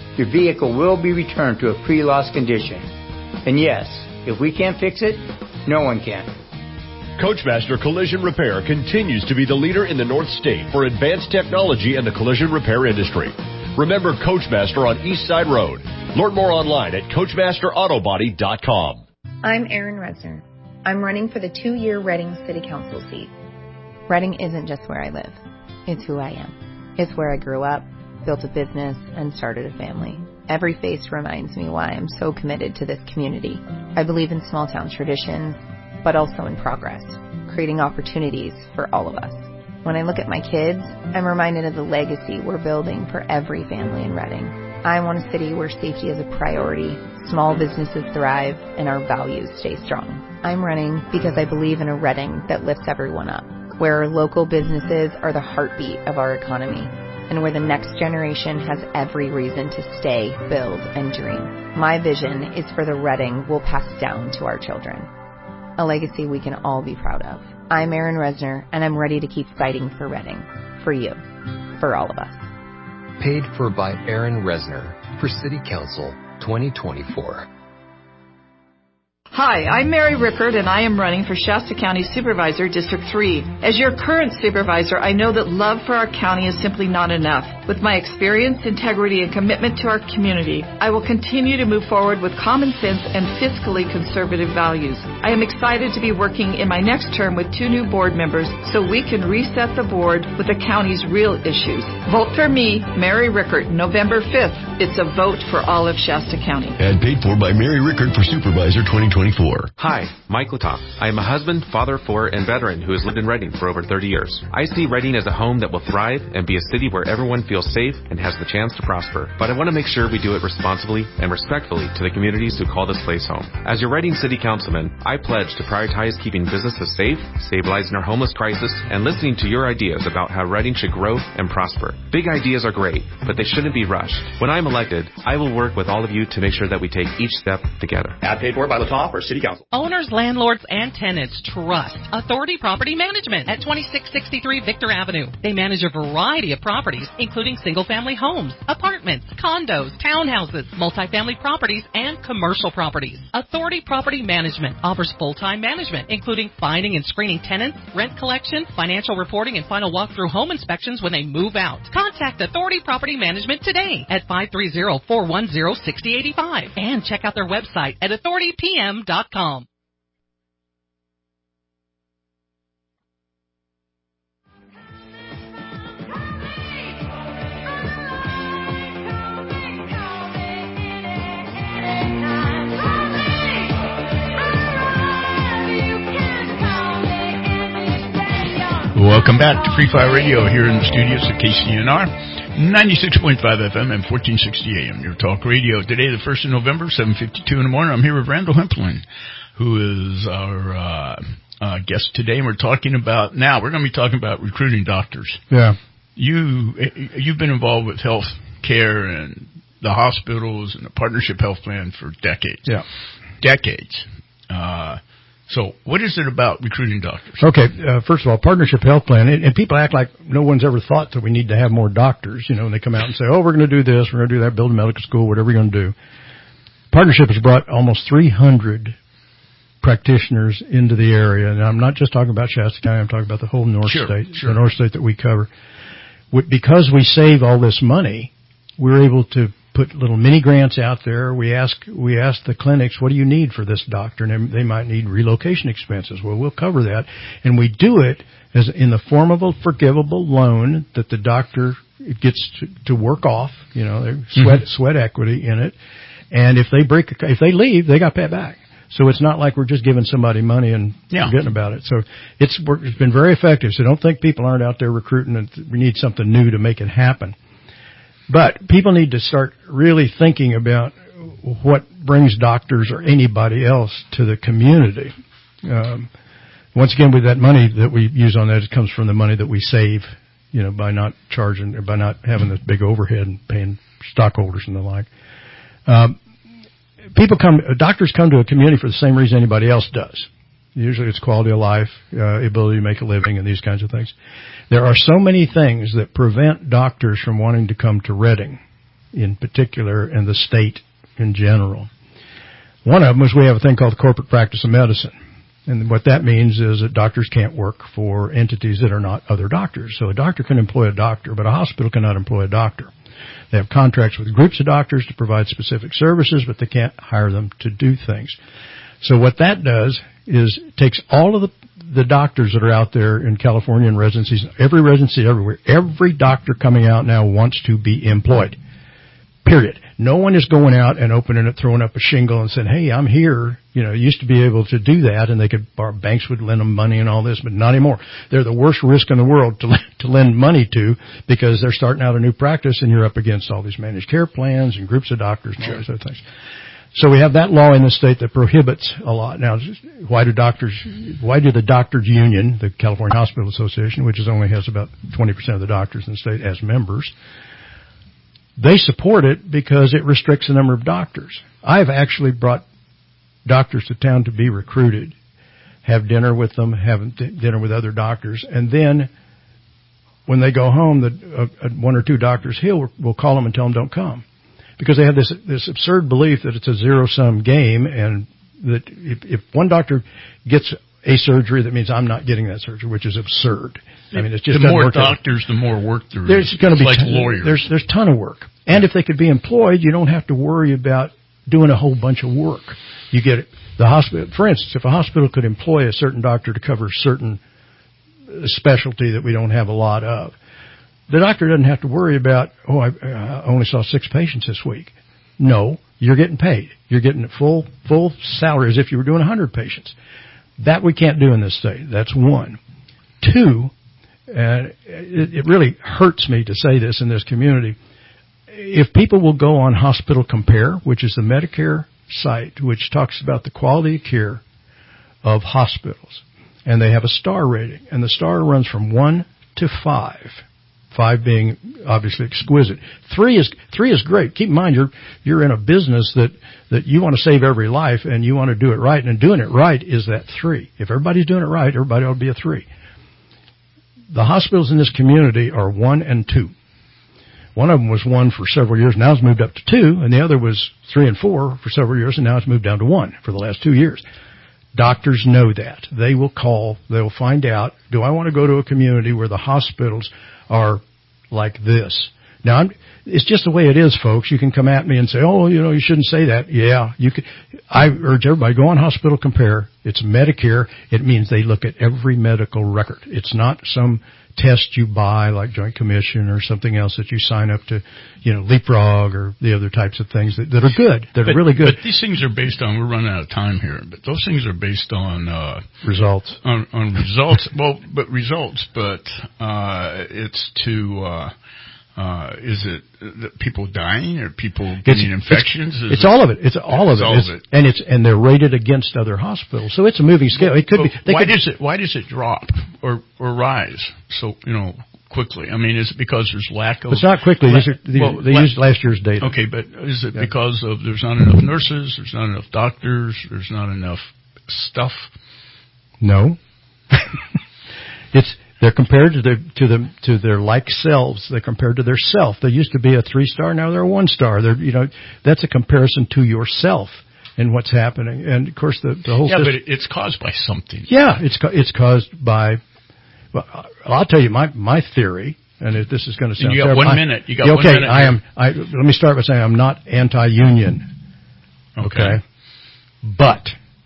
your vehicle will be returned to a pre-loss condition. And yes, if we can't fix it, no one can. Coachmaster Collision Repair continues to be the leader in the North State for advanced technology in the collision repair industry. Remember Coachmaster on East Side Road. Learn more online at coachmaster auto body dot com. I'm Erin Resner. I'm running for the two-year Reading City Council seat. Reading isn't just where I live. It's who I am. It's where I grew up, built a business, and started a family. Every face reminds me why I'm so committed to this community. I believe in small-town traditions, but also in progress, creating opportunities for all of us. When I look at my kids, I'm reminded of the legacy we're building for every family in Reading. I want a city where safety is a priority, small businesses thrive, and our values stay strong. I'm running because I believe in a Reading that lifts everyone up, where our local businesses are the heartbeat of our economy, and where the next generation has every reason to stay, build, and dream. My vision is for the Reading we'll pass down to our children, a legacy we can all be proud of. I'm Erin Resner, and I'm ready to keep fighting for Reading, for you, for all of us. Paid for by Erin Resner for City Council twenty twenty-four. Hi, I'm Mary Rickard, and I am running for Shasta County Supervisor District three. As your current supervisor, I know that love for our county is simply not enough. With my experience, integrity, and commitment to our community, I will continue to move forward with common sense and fiscally conservative values. I am excited to be working in my next term with two new board members so we can reset the board with the county's real issues. Vote for me, Mary Rickard, November fifth. It's a vote for all of Shasta County. And paid for by Mary Rickard for Supervisor twenty twenty-four. Hi, Mike Latoff. I am a husband, father of four, and veteran who has lived in Reading for over thirty years. I see Reading as a home that will thrive and be a city where everyone feels safe and has the chance to prosper. But I want to make sure we do it responsibly and respectfully to the communities who call this place home. As your Reading City Councilman, I pledge to prioritize keeping businesses safe, stabilizing our homeless crisis, and listening to your ideas about how Reading should grow and prosper. Big ideas are great, but they shouldn't be rushed. When I'm elected, I will work with all of you to make sure that we take each step together. Ad paid for by Latoff or City Council. Owners, landlords, and tenants trust Authority Property Management at twenty-six sixty-three Victor Avenue. They manage a variety of properties, including single-family homes, apartments, condos, townhouses, multifamily properties, and commercial properties. Authority Property Management offers full-time management, including finding and screening tenants, rent collection, financial reporting, and final walkthrough home inspections when they move out. Contact Authority Property Management today at five three zero, four one zero, six zero eight five and check out their website at authority p m dot com. Welcome back to Free Fire Radio here in the studios at K C N R, ninety-six point five F M and fourteen sixty A M, your talk radio. Today, the first of November, seven fifty-two in the morning. I'm here with Randall Hempelin, who is our uh, uh, guest today, and we're talking about, now we're going to be talking about recruiting doctors. Yeah. You, you've been involved with health care and the hospitals and the partnership health plan for decades. Yeah. Decades. Uh, so what is it about recruiting doctors? Okay, uh, first of all, partnership health plan, and, and people act like no one's ever thought that we need to have more doctors, you know, and they come out and say, oh, we're going to do this, we're going to do that, build a medical school, whatever we're going to do. Partnership has brought almost three hundred practitioners into the area, and I'm not just talking about Shasta County, I'm talking about the whole North sure, State, sure. the North State that we cover. Because we save all this money, we're able to put little mini grants out there. We ask we ask the clinics, what do you need for this doctor? And they might need relocation expenses. Well, we'll cover that. And we do it as in the form of a forgivable loan that the doctor gets to, to work off, you know, sweat, mm-hmm. sweat equity in it. And if they break, if they leave, they got paid back. So it's not like we're just giving somebody money and yeah. forgetting about it. So it's, it's been very effective. So don't think people aren't out there recruiting and we need something new to make it happen. But people need to start really thinking about what brings doctors or anybody else to the community. Um, once again, with that money that we use on that, it comes from the money that we save, you know, by not charging or by not having this big overhead and paying stockholders and the like. Um, people come, doctors come to a community for the same reason anybody else does. Usually it's quality of life, uh, ability to make a living, and these kinds of things. There are so many things that prevent doctors from wanting to come to Reading. in particular and the state in general. One of them is we have a thing called the corporate practice of medicine. And what that means is that doctors can't work for entities that are not other doctors. So a doctor can employ a doctor, but a hospital cannot employ a doctor. They have contracts with groups of doctors to provide specific services, but they can't hire them to do things. So what that does is takes all of the, the doctors that are out there in California in residencies, every residency everywhere, every doctor coming out now wants to be employed. Period. No one is going out and opening it, throwing up a shingle and saying, hey, I'm here. You know, used to be able to do that, and they could borrow, banks would lend them money and all this, but not anymore. They're the worst risk in the world to, to lend money to because they're starting out a new practice, and you're up against all these managed care plans and groups of doctors and all these other things. So we have that law in the state that prohibits a lot. Now, why do doctors, why do the doctors union, the California Hospital Association, which is only has about twenty percent of the doctors in the state as members, they support it because it restricts the number of doctors. I've actually brought doctors to town to be recruited, have dinner with them, have dinner with other doctors, and then when they go home, the, uh, one or two doctors here will, will call them and tell them don't come. Because they have this this absurd belief that it's a zero-sum game, and that if, if one doctor gets a surgery, that means I'm not getting that surgery, which is absurd. I mean, it's just the more work doctors, the more work there there's is. Going to be like ton, lawyers. There's there's ton of work, and if they could be employed, you don't have to worry about doing a whole bunch of work. You get it. The hospital, for instance, if a hospital could employ a certain doctor to cover a certain specialty that we don't have a lot of, the doctor doesn't have to worry about, oh, I, I only saw six patients this week. No, you're getting paid. You're getting full full salary as if you were doing one hundred patients. That we can't do in this state. That's one. Two, and it, it really hurts me to say this in this community, if people will go on Hospital Compare, which is the Medicare site, which talks about the quality of care of hospitals, and they have a star rating, and the star runs from one to five. Five being obviously exquisite. Three is three is great. Keep in mind you're you're in a business that, that you want to save every life and you want to do it right, and doing it right is that three. If everybody's doing it right, everybody ought to be a three. The hospitals in this community are one and two. One of them was one for several years, now it's moved up to two, and the other was three and four for several years, and now it's moved down to one for the last two years. Doctors know that. They will call, they'll find out, do I want to go to a community where the hospitals are like this? Now, I'm, it's just the way it is, folks. You can come at me and say, oh, you know, you shouldn't say that. Yeah, you could. I urge everybody, go on Hospital Compare. It's Medicare. It means they look at every medical record. It's not some test you buy like Joint Commission or something else that you sign up to, you know, Leapfrog or the other types of things that, that are good, that but, are really good. But these things are based on, we're running out of time here, but those things are based on uh, results. On, on results. Well, but results, but uh, it's to. Uh, Uh, is it uh, people dying or people getting it's, infections? It's, it's all of it. It's all it's of it. All it's, of it. And it's and they're rated against other hospitals, so it's a moving scale. It could but be. They why could, does it? Why does it drop or or rise so you know quickly? I mean, is it because there's lack of? It's not quickly. La- these are, these, well, they la- used last year's data. Okay, but is it yeah. because of there's not enough nurses? There's not enough doctors? There's not enough stuff? No. it's. They're compared to their to them to their like selves. They're compared to their self. They used to be a three star, now they're a one star. They're you know that's a comparison to yourself and what's happening. And of course the the whole yeah, system, but it's caused by something. Yeah, it's it's caused by. Well, I'll tell you my my theory, and this is going to sound. And you got terrible. one I, minute. You got okay, one minute. I am. I let me start by saying I'm not anti-union. Okay. okay? But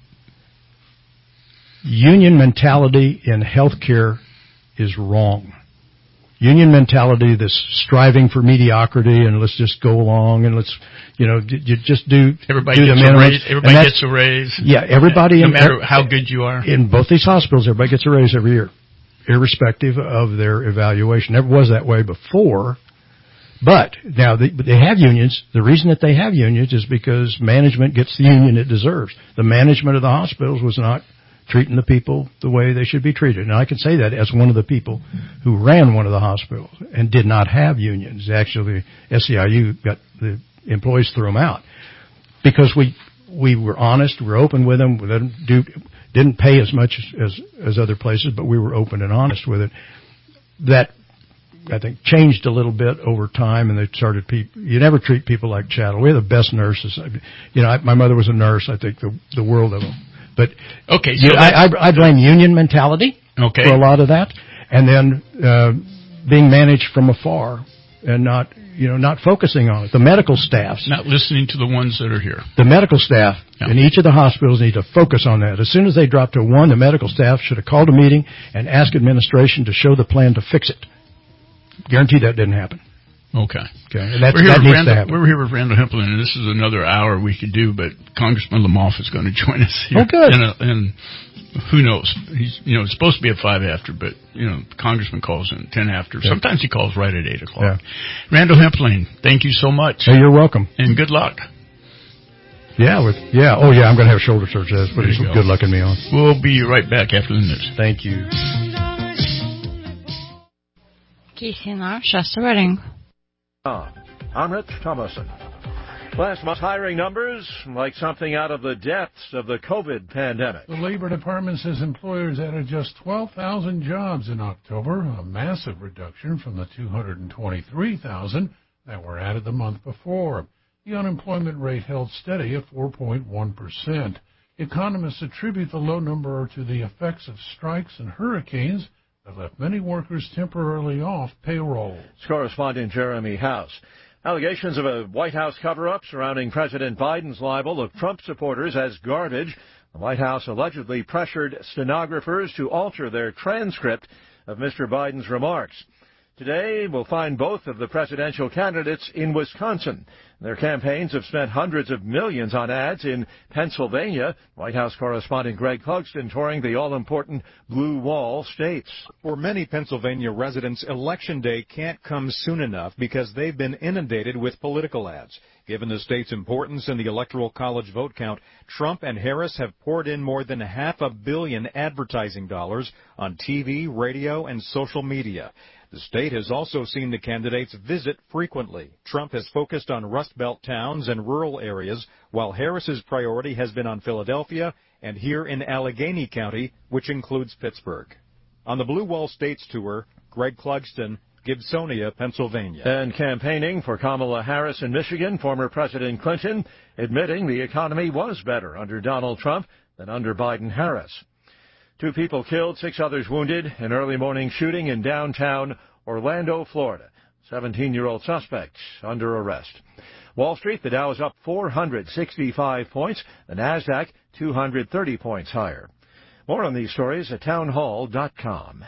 union mentality in healthcare is wrong. Union mentality, this striving for mediocrity and let's just go along and let's, you know, you just do, everybody do gets the a raise. Everybody gets a raise. Yeah, everybody. No in, matter how good you are. In both these hospitals, everybody gets a raise every year, irrespective of their evaluation. Never was that way before. But now they, they have unions. The reason that they have unions is because management gets the union it deserves. The management of the hospitals was not treating the people the way they should be treated. And I can say that as one of the people who ran one of the hospitals and did not have unions. Actually, S E I U got the employees threw them out because we we were honest, we were open with them. We didn't, do, didn't pay as much as, as as other places, but we were open and honest with it. That I think, changed a little bit over time, and they started people. You never treat people like chattel. We're the best nurses. You know, I, my mother was a nurse. I think the the world of them. But okay, so you, I, I I blame union mentality okay. for a lot of that, and then uh, being managed from afar and not you know not focusing on it. The medical staffs not listening to the ones that are here. The medical staff yeah. in each of the hospitals need to focus on that. As soon as they drop to one, the medical staff should have called a meeting and asked administration to show the plan to fix it. Guarantee that didn't happen. Okay. Okay. And that's, we're, here that needs Randall, to happen. we're here with Randall Hempelin, and this is another hour we could do, but Congressman Lamothe is going to join us here. Oh, good. And, uh, and who knows? He's, you know, it's supposed to be at five after, but, you know, the Congressman calls in ten after. Yeah. Sometimes he calls right at eight o'clock. Yeah. Randall Hempelin, thank you so much. Hey, you're welcome. And good luck. Yeah, with yeah. Oh, yeah, I'm going to have shoulder surgery. That's what he's go. good looking me on. We'll be right back after the news. Thank you. Keithina, Shasta Redding. I'm Rich Thomason. Last month's hiring numbers like something out of the depths of the COVID pandemic. The Labor Department says employers added just twelve thousand jobs in October, a massive reduction from the two hundred twenty-three thousand that were added the month before. The unemployment rate held steady at four point one percent. Economists attribute the low number to the effects of strikes and hurricanes that left many workers temporarily off payroll. Correspondent Jeremy House. Allegations of a White House cover-up surrounding President Biden's libel of Trump supporters as garbage. The White House allegedly pressured stenographers to alter their transcript of Mister Biden's remarks. Today, we'll find both of the presidential candidates in Wisconsin. Their campaigns have spent hundreds of millions on ads in Pennsylvania. White House correspondent Greg Clugston touring the all-important Blue Wall states. For many Pennsylvania residents, Election Day can't come soon enough because they've been inundated with political ads. Given the state's importance in the Electoral College vote count, Trump and Harris have poured in more than half a billion advertising dollars on T V, radio, and social media. The state has also seen the candidates visit frequently. Trump has focused on Rust Belt towns and rural areas, while Harris's priority has been on Philadelphia and here in Allegheny County, which includes Pittsburgh. On the Blue Wall States tour, Greg Clugston, Gibsonia, Pennsylvania. And campaigning for Kamala Harris in Michigan, former President Clinton admitting the economy was better under Donald Trump than under Biden-Harris. Two people killed, six others wounded, an early morning shooting in downtown Orlando, Florida. seventeen-year-old suspect under arrest. Wall Street, the Dow is up four hundred sixty-five points, the NASDAQ two hundred thirty points higher. More on these stories at townhall dot com.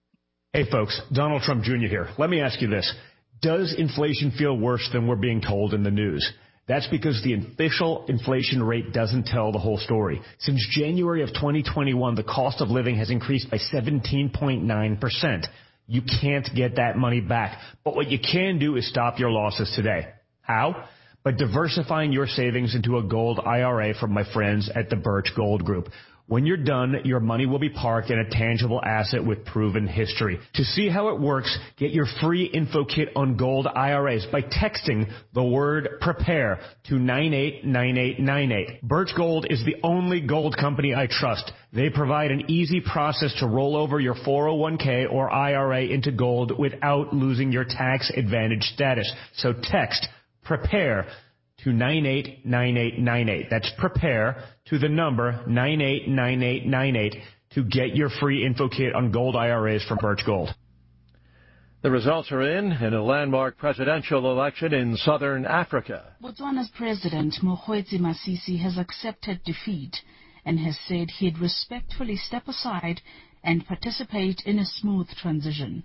Hey folks, Donald Trump Junior here. Let me ask you this. Does inflation feel worse than we're being told in the news? That's because the official inflation rate doesn't tell the whole story. Since January of twenty twenty-one, the cost of living has increased by seventeen point nine percent. You can't get that money back. But what you can do is stop your losses today. How? By diversifying your savings into a gold I R A from my friends at the Birch Gold Group. When you're done, your money will be parked in a tangible asset with proven history. To see how it works, get your free info kit on gold I R As by texting the word PREPARE to nine eight nine eight nine eight. Birch Gold is the only gold company I trust. They provide an easy process to roll over your four oh one k or I R A into gold without losing your tax advantage status. So text PREPARE to nine eight nine eight nine eight. That's PREPARE to the number nine eight nine eight nine eight to get your free info kit on gold I R As from Birch Gold. The results are in in a landmark presidential election in southern Africa. Botswana's president, Mokgweetsi Masisi, has accepted defeat and has said he'd respectfully step aside and participate in a smooth transition.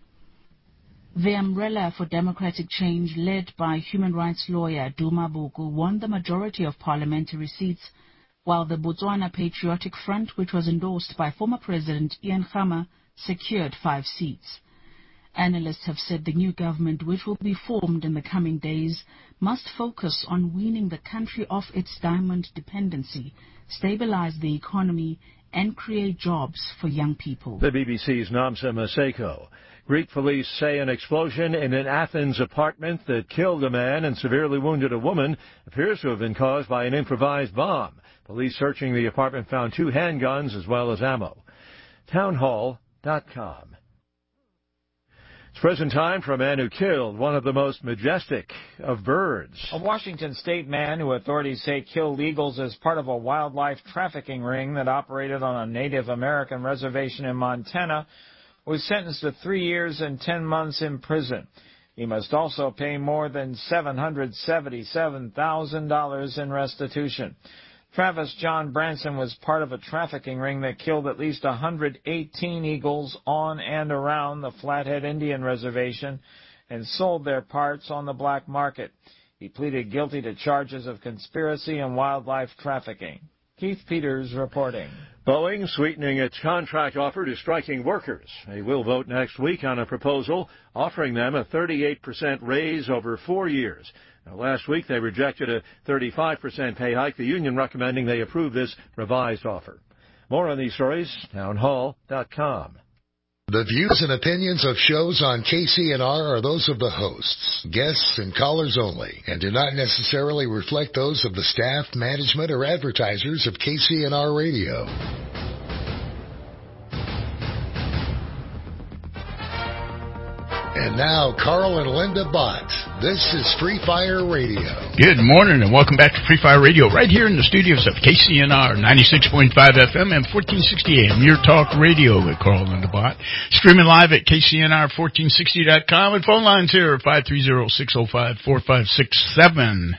The Umbrella for Democratic Change, led by human rights lawyer Duma Boko, won the majority of parliamentary seats, while the Botswana Patriotic Front, which was endorsed by former President Ian Khama, secured five seats. Analysts have said the new government, which will be formed in the coming days, must focus on weaning the country off its diamond dependency, stabilize the economy, and create jobs for young people. The B B C's Namsa Maseko. Greek police say an explosion in an Athens apartment that killed a man and severely wounded a woman appears to have been caused by an improvised bomb. Police searching the apartment found two handguns as well as ammo. townhall dot com. It's prison time for a man who killed one of the most majestic of birds. A Washington state man who authorities say killed eagles as part of a wildlife trafficking ring that operated on a Native American reservation in Montana was sentenced to three years and ten months in prison. He must also pay more than seven hundred seventy-seven thousand dollars in restitution. Travis John Branson was part of a trafficking ring that killed at least one hundred eighteen eagles on and around the Flathead Indian Reservation and sold their parts on the black market. He pleaded guilty to charges of conspiracy and wildlife trafficking. Keith Peters reporting. Boeing sweetening its contract offer to striking workers. They will vote next week on a proposal offering them a thirty-eight percent raise over four years. Now, last week, they rejected a thirty-five percent pay hike, the union recommending they approve this revised offer. More on these stories, townhall dot com. The views and opinions of shows on K C N R are those of the hosts, guests, and callers only, and do not necessarily reflect those of the staff, management, or advertisers of K C N R Radio. And now, Carl and Linda Bott. This is Free Fire Radio. Good morning and welcome back to Free Fire Radio right here in the studios of K C N R ninety-six point five F M and fourteen sixty A M. Your talk radio with Carl and Linda Bott. Streaming live at K C N R fourteen sixty dot com and phone lines here at five three zero, six zero five, four five six seven.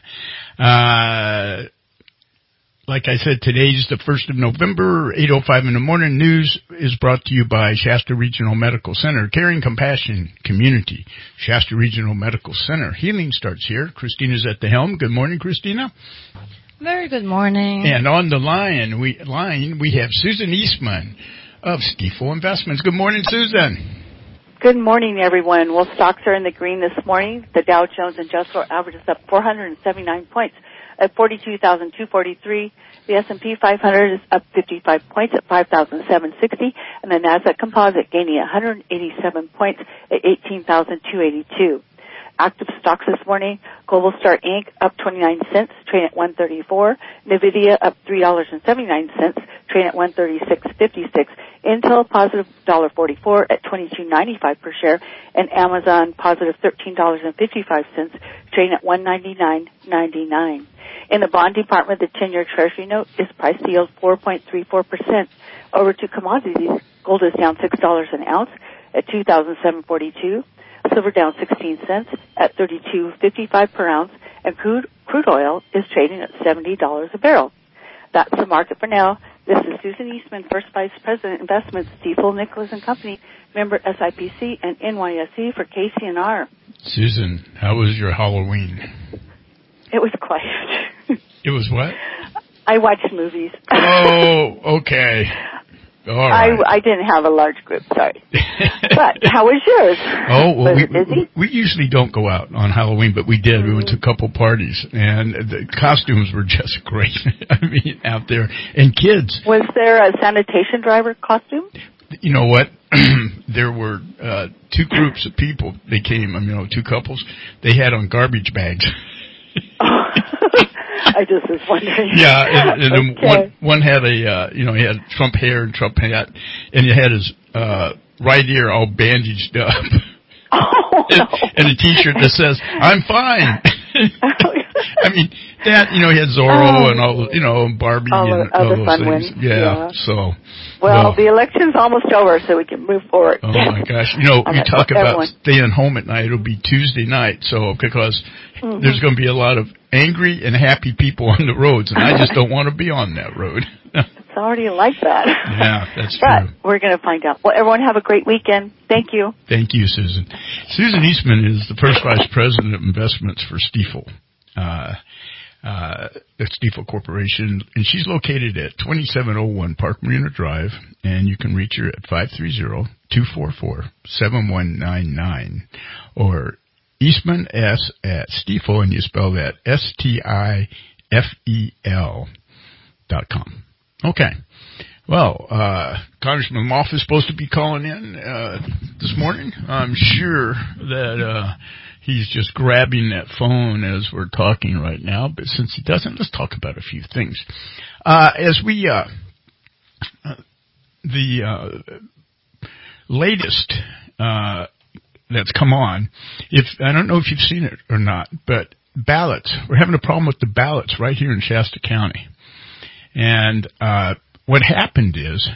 Uh... Like I said, today's the first of November, eight oh five in the morning. News is brought to you by Shasta Regional Medical Center. Caring Compassion Community. Shasta Regional Medical Center. Healing starts here. Christina's at the helm. Good morning, Christina. Very good morning. And on the line, we line we have Susan Eastman of Stifel Investments. Good morning, Susan. Good morning, everyone. Well, stocks are in the green this morning. The Dow Jones Industrial Average is up four hundred seventy-nine points. At forty-two thousand two hundred forty-three, the S and P five hundred is up fifty-five points at five thousand seven hundred sixty, and the Nasdaq Composite gaining one hundred eighty-seven points at eighteen thousand two hundred eighty-two. Active stocks this morning: Global Star Incorporated up twenty-nine cents, trading at one thirty-four. Nvidia up three dollars and seventy-nine cents, trading at one thirty-six fifty-six. Intel positive one dollar forty-four at twenty-two ninety-five per share, and Amazon positive thirteen dollars and fifty-five cents, trading at one ninety-nine ninety-nine. In the bond department, the ten-year Treasury note is priced to yield four point three four percent. Over to commodities, gold is down six dollars an ounce at two thousand seven hundred forty-two. Silver down sixteen cents at thirty-two fifty-five per ounce, and crude crude oil is trading at seventy dollars a barrel. That's the market for now. This is Susan Eastman, First Vice President, Investments, Stifel, Nicholas and Company, member S I P C and N Y S E for K C N R. Susan, how was your Halloween? It was quiet. It was what? I watched movies. Oh, okay. All right. I, I didn't have a large group, sorry. But how was yours? Oh, well, was we, it busy? we usually don't go out on Halloween, but we did. Mm-hmm. We went to a couple parties, and the costumes were just great. I mean, out there. And kids. Was there a sanitation driver costume? You know what? There were uh, two groups of people. They came, you know, two couples. They had on garbage bags. I just was wondering. Yeah, and, and okay. one, one had a, uh, you know, he had Trump hair and Trump hat, and he had his uh, right ear all bandaged up. Oh, and, no. and a T-shirt that says, "I'm fine." I mean, that, you know, he had Zorro oh. and all, the, you know, Barbie all and the all other those fun things. ones. Yeah, yeah. so. Well, well, the election's almost over, so we can move forward. Oh my gosh! You know, we right, talk well, about everyone. staying home at night. It'll be Tuesday night, so because mm-hmm. there's going to be a lot of angry and happy people on the roads, and I just don't want to be on that road. It's already like that. Yeah, that's but true. We're going to find out. Well, everyone have a great weekend. Thank you. Thank you, Susan. Susan Eastman is the First Vice President of Investments for Stifel. Uh, Uh, at Stifel Corporation, and she's located at twenty-seven oh one Park Marina Drive, and you can reach her at five three zero, two four four, seven one nine nine, or Eastman S at Stifel, and you spell that S T I F E L dot com. Okay. Well, uh, Congressman Moff is supposed to be calling in uh, this morning. I'm sure that uh, he's just grabbing that phone as we're talking right now. But since he doesn't, let's talk about a few things. Uh, as we, uh, uh, the uh, latest uh, that's come on. If I don't know if you've seen it or not, but ballots. We're having a problem with the ballots right here in Shasta County. And uh, what happened is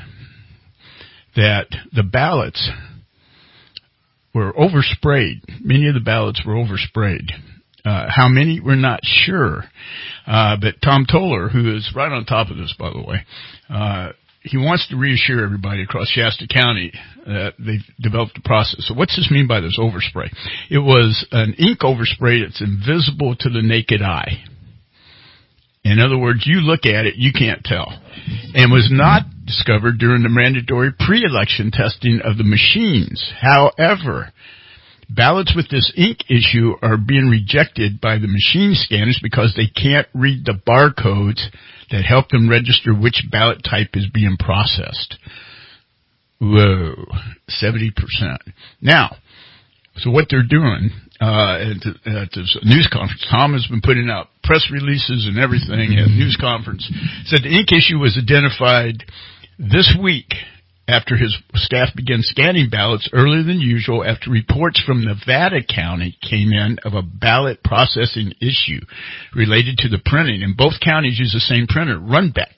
that the ballots were oversprayed. Many of the ballots were oversprayed. Uh, how many, we're not sure. Uh, but Tom Toller, who is right on top of this, by the way, uh, he wants to reassure everybody across Shasta County that they've developed a process. So what's this mean by this overspray? It was an ink overspray that's invisible to the naked eye. In other words, you look at it, you can't tell. And was not discovered during the mandatory pre-election testing of the machines. However, ballots with this ink issue are being rejected by the machine scanners because they can't read the barcodes that help them register which ballot type is being processed. Whoa, seventy percent. Now, so what they're doing uh, at, at this news conference, Tom has been putting out press releases and everything at a news conference, said the ink issue was identified this week after his staff began scanning ballots earlier than usual after reports from Nevada County came in of a ballot processing issue related to the printing. And both counties use the same printer, Runbeck.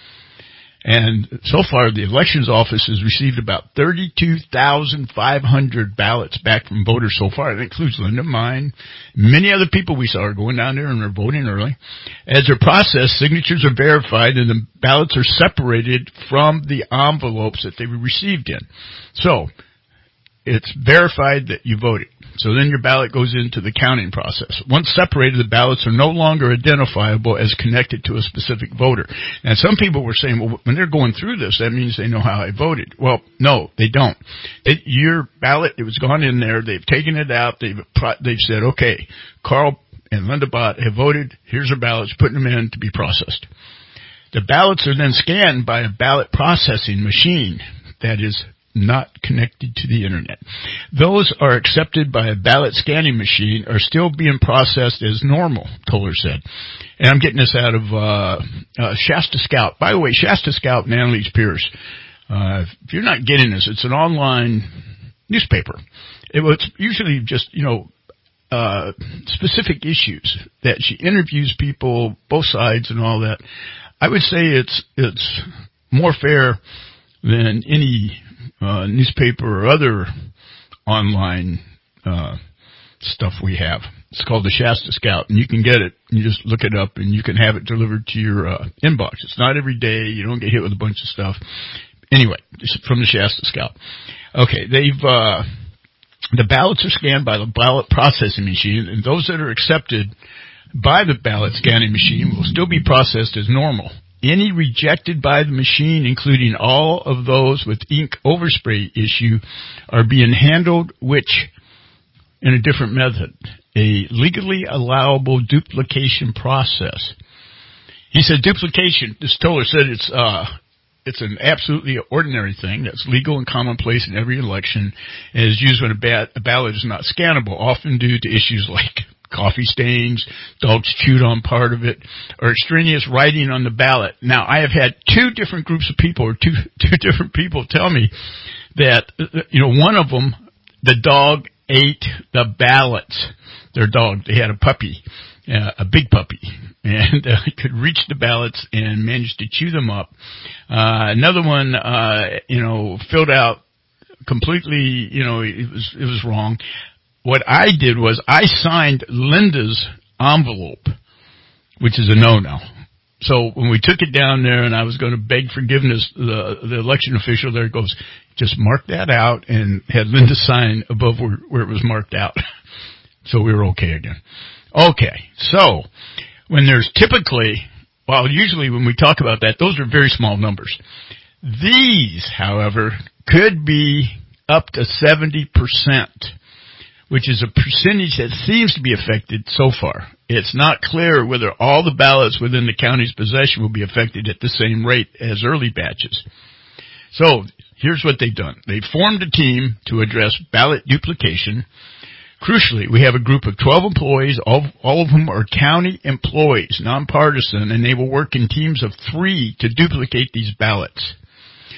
And so far, the elections office has received about thirty-two thousand five hundred ballots back from voters so far. That includes Linda, mine. Many other people we saw are going down there and are voting early. As they're processed, signatures are verified and the ballots are separated from the envelopes that they were received in. So, it's verified that you voted. So then your ballot goes into the counting process. Once separated, the ballots are no longer identifiable as connected to a specific voter. And some people were saying, well, when they're going through this, that means they know how I voted. Well, no, they don't. It, your ballot, it was gone in there. They've taken it out. They've they've said, okay, Carl and Linda Bott have voted. Here's their ballots, putting them in to be processed. The ballots are then scanned by a ballot processing machine that is not connected to the internet. Those are accepted by a ballot scanning machine are still being processed as normal, Toller said. And I'm getting this out of uh, uh Shasta Scout. By the way, Shasta Scout and Annalise Pierce, uh, if you're not getting this, it's an online newspaper. It was usually just, you know, uh specific issues that she interviews people, both sides and all that. I would say it's it's more fair than any Uh, newspaper or other online uh, stuff we have. It's called the Shasta Scout, and you can get it. You just look it up, and you can have it delivered to your uh, inbox. It's not every day. You don't get hit with a bunch of stuff. Anyway, from the Shasta Scout. Okay, they've uh, the ballots are scanned by the ballot processing machine, and those that are accepted by the ballot scanning machine will still be processed as normal. Any rejected by the machine, including all of those with ink overspray issue, are being handled which in a different method, a legally allowable duplication process. He said duplication, this Toller said it's uh it's an absolutely ordinary thing that's legal and commonplace in every election and is used when a, ba- a ballot is not scannable, often due to issues like coffee stains, dogs chewed on part of it, or extraneous writing on the ballot. Now, I have had two different groups of people, or two two different people tell me that, you know, one of them, the dog ate the ballots. Their dog, they had a puppy, uh, a big puppy, and uh, could reach the ballots and managed to chew them up. Uh, another one, uh, you know, filled out completely, you know, it was it was wrong. What I did was I signed Linda's envelope, which is a no-no. So when we took it down there and I was going to beg forgiveness, the, the election official there goes, just mark that out, and had Linda sign above where, where it was marked out. So we were okay again. Okay, so when there's typically, well, usually when we talk about that, those are very small numbers. These, however, could be up to seventy percent. Which is a percentage that seems to be affected so far. It's not clear whether all the ballots within the county's possession will be affected at the same rate as early batches. So, here's what they've done. They've formed a team to address ballot duplication. Crucially, we have a group of twelve employees, all, all of whom are county employees, nonpartisan, and they will work in teams of three to duplicate these ballots.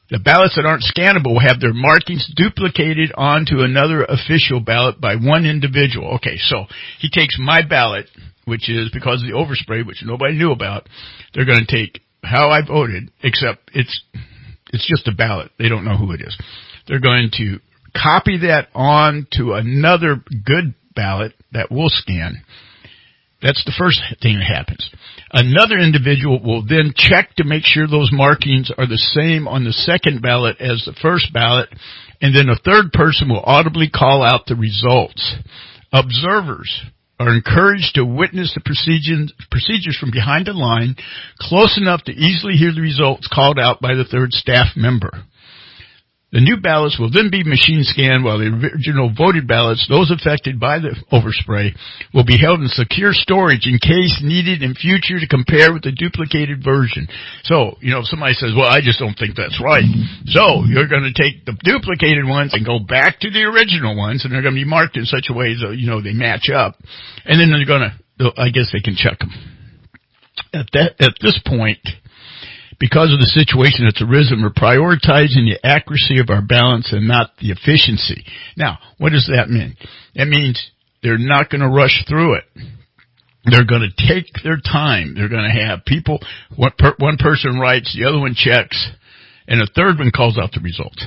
The ballots that aren't scannable will have their markings duplicated onto another official ballot by one individual. Okay, so he takes my ballot, which is because of the overspray, which nobody knew about. They're going to take how I voted, except it's it's just a ballot. They don't know who it is. They're going to copy that on to another good ballot that will scan. That's the first thing that happens. Another individual will then check to make sure those markings are the same on the second ballot as the first ballot, and then a third person will audibly call out the results. Observers are encouraged to witness the procedures, procedures from behind the line, close enough to easily hear the results called out by the third staff member. The new ballots will then be machine scanned, while the original voted ballots, those affected by the overspray, will be held in secure storage in case needed in future to compare with the duplicated version. So, you know, if somebody says, well, I just don't think that's right. So, you're going to take the duplicated ones and go back to the original ones, and they're going to be marked in such a way that, you know, they match up. And then they're going to, I guess they can check them. At that, at this point, because of the situation that's arisen, we're prioritizing the accuracy of our balance and not the efficiency. Now, what does that mean? That means they're not going to rush through it. They're going to take their time. They're going to have people, one, per, one person writes, the other one checks, and a third one calls out the results.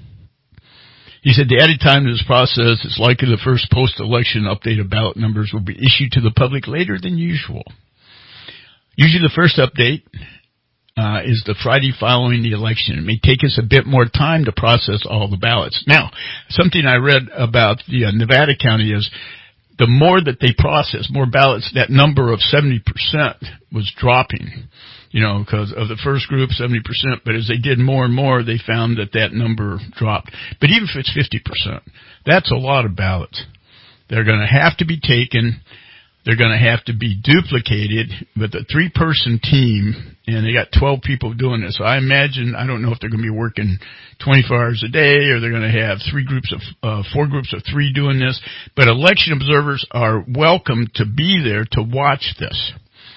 He said the added time to this process is likely the first post-election update of ballot numbers will be issued to the public later than usual. Usually the first update Uh, is the Friday following the election. It may take us a bit more time to process all the ballots. Now, something I read about the uh, Nevada County is the more that they process, more ballots, that number of seventy percent was dropping, you know, because of the first group, seventy percent. But as they did more and more, they found that that number dropped. But even if it's fifty percent, that's a lot of ballots. They're going to have to be taken. They're going to have to be duplicated with a three-person team, and they got twelve people doing this. So I imagine, I don't know if they're going to be working twenty-four hours a day, or they're going to have three groups of, uh, four groups of three doing this. But election observers are welcome to be there to watch this.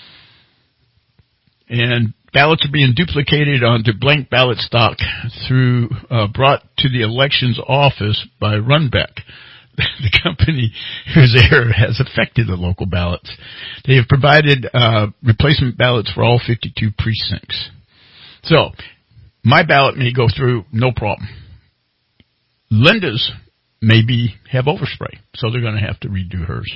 And ballots are being duplicated onto blank ballot stock through, uh, brought to the elections office by Runbeck, the company whose error has affected the local ballots. They have provided uh, replacement ballots for all fifty-two precincts. So, my ballot may go through, no problem. Linda's maybe have overspray, so they're going to have to redo hers.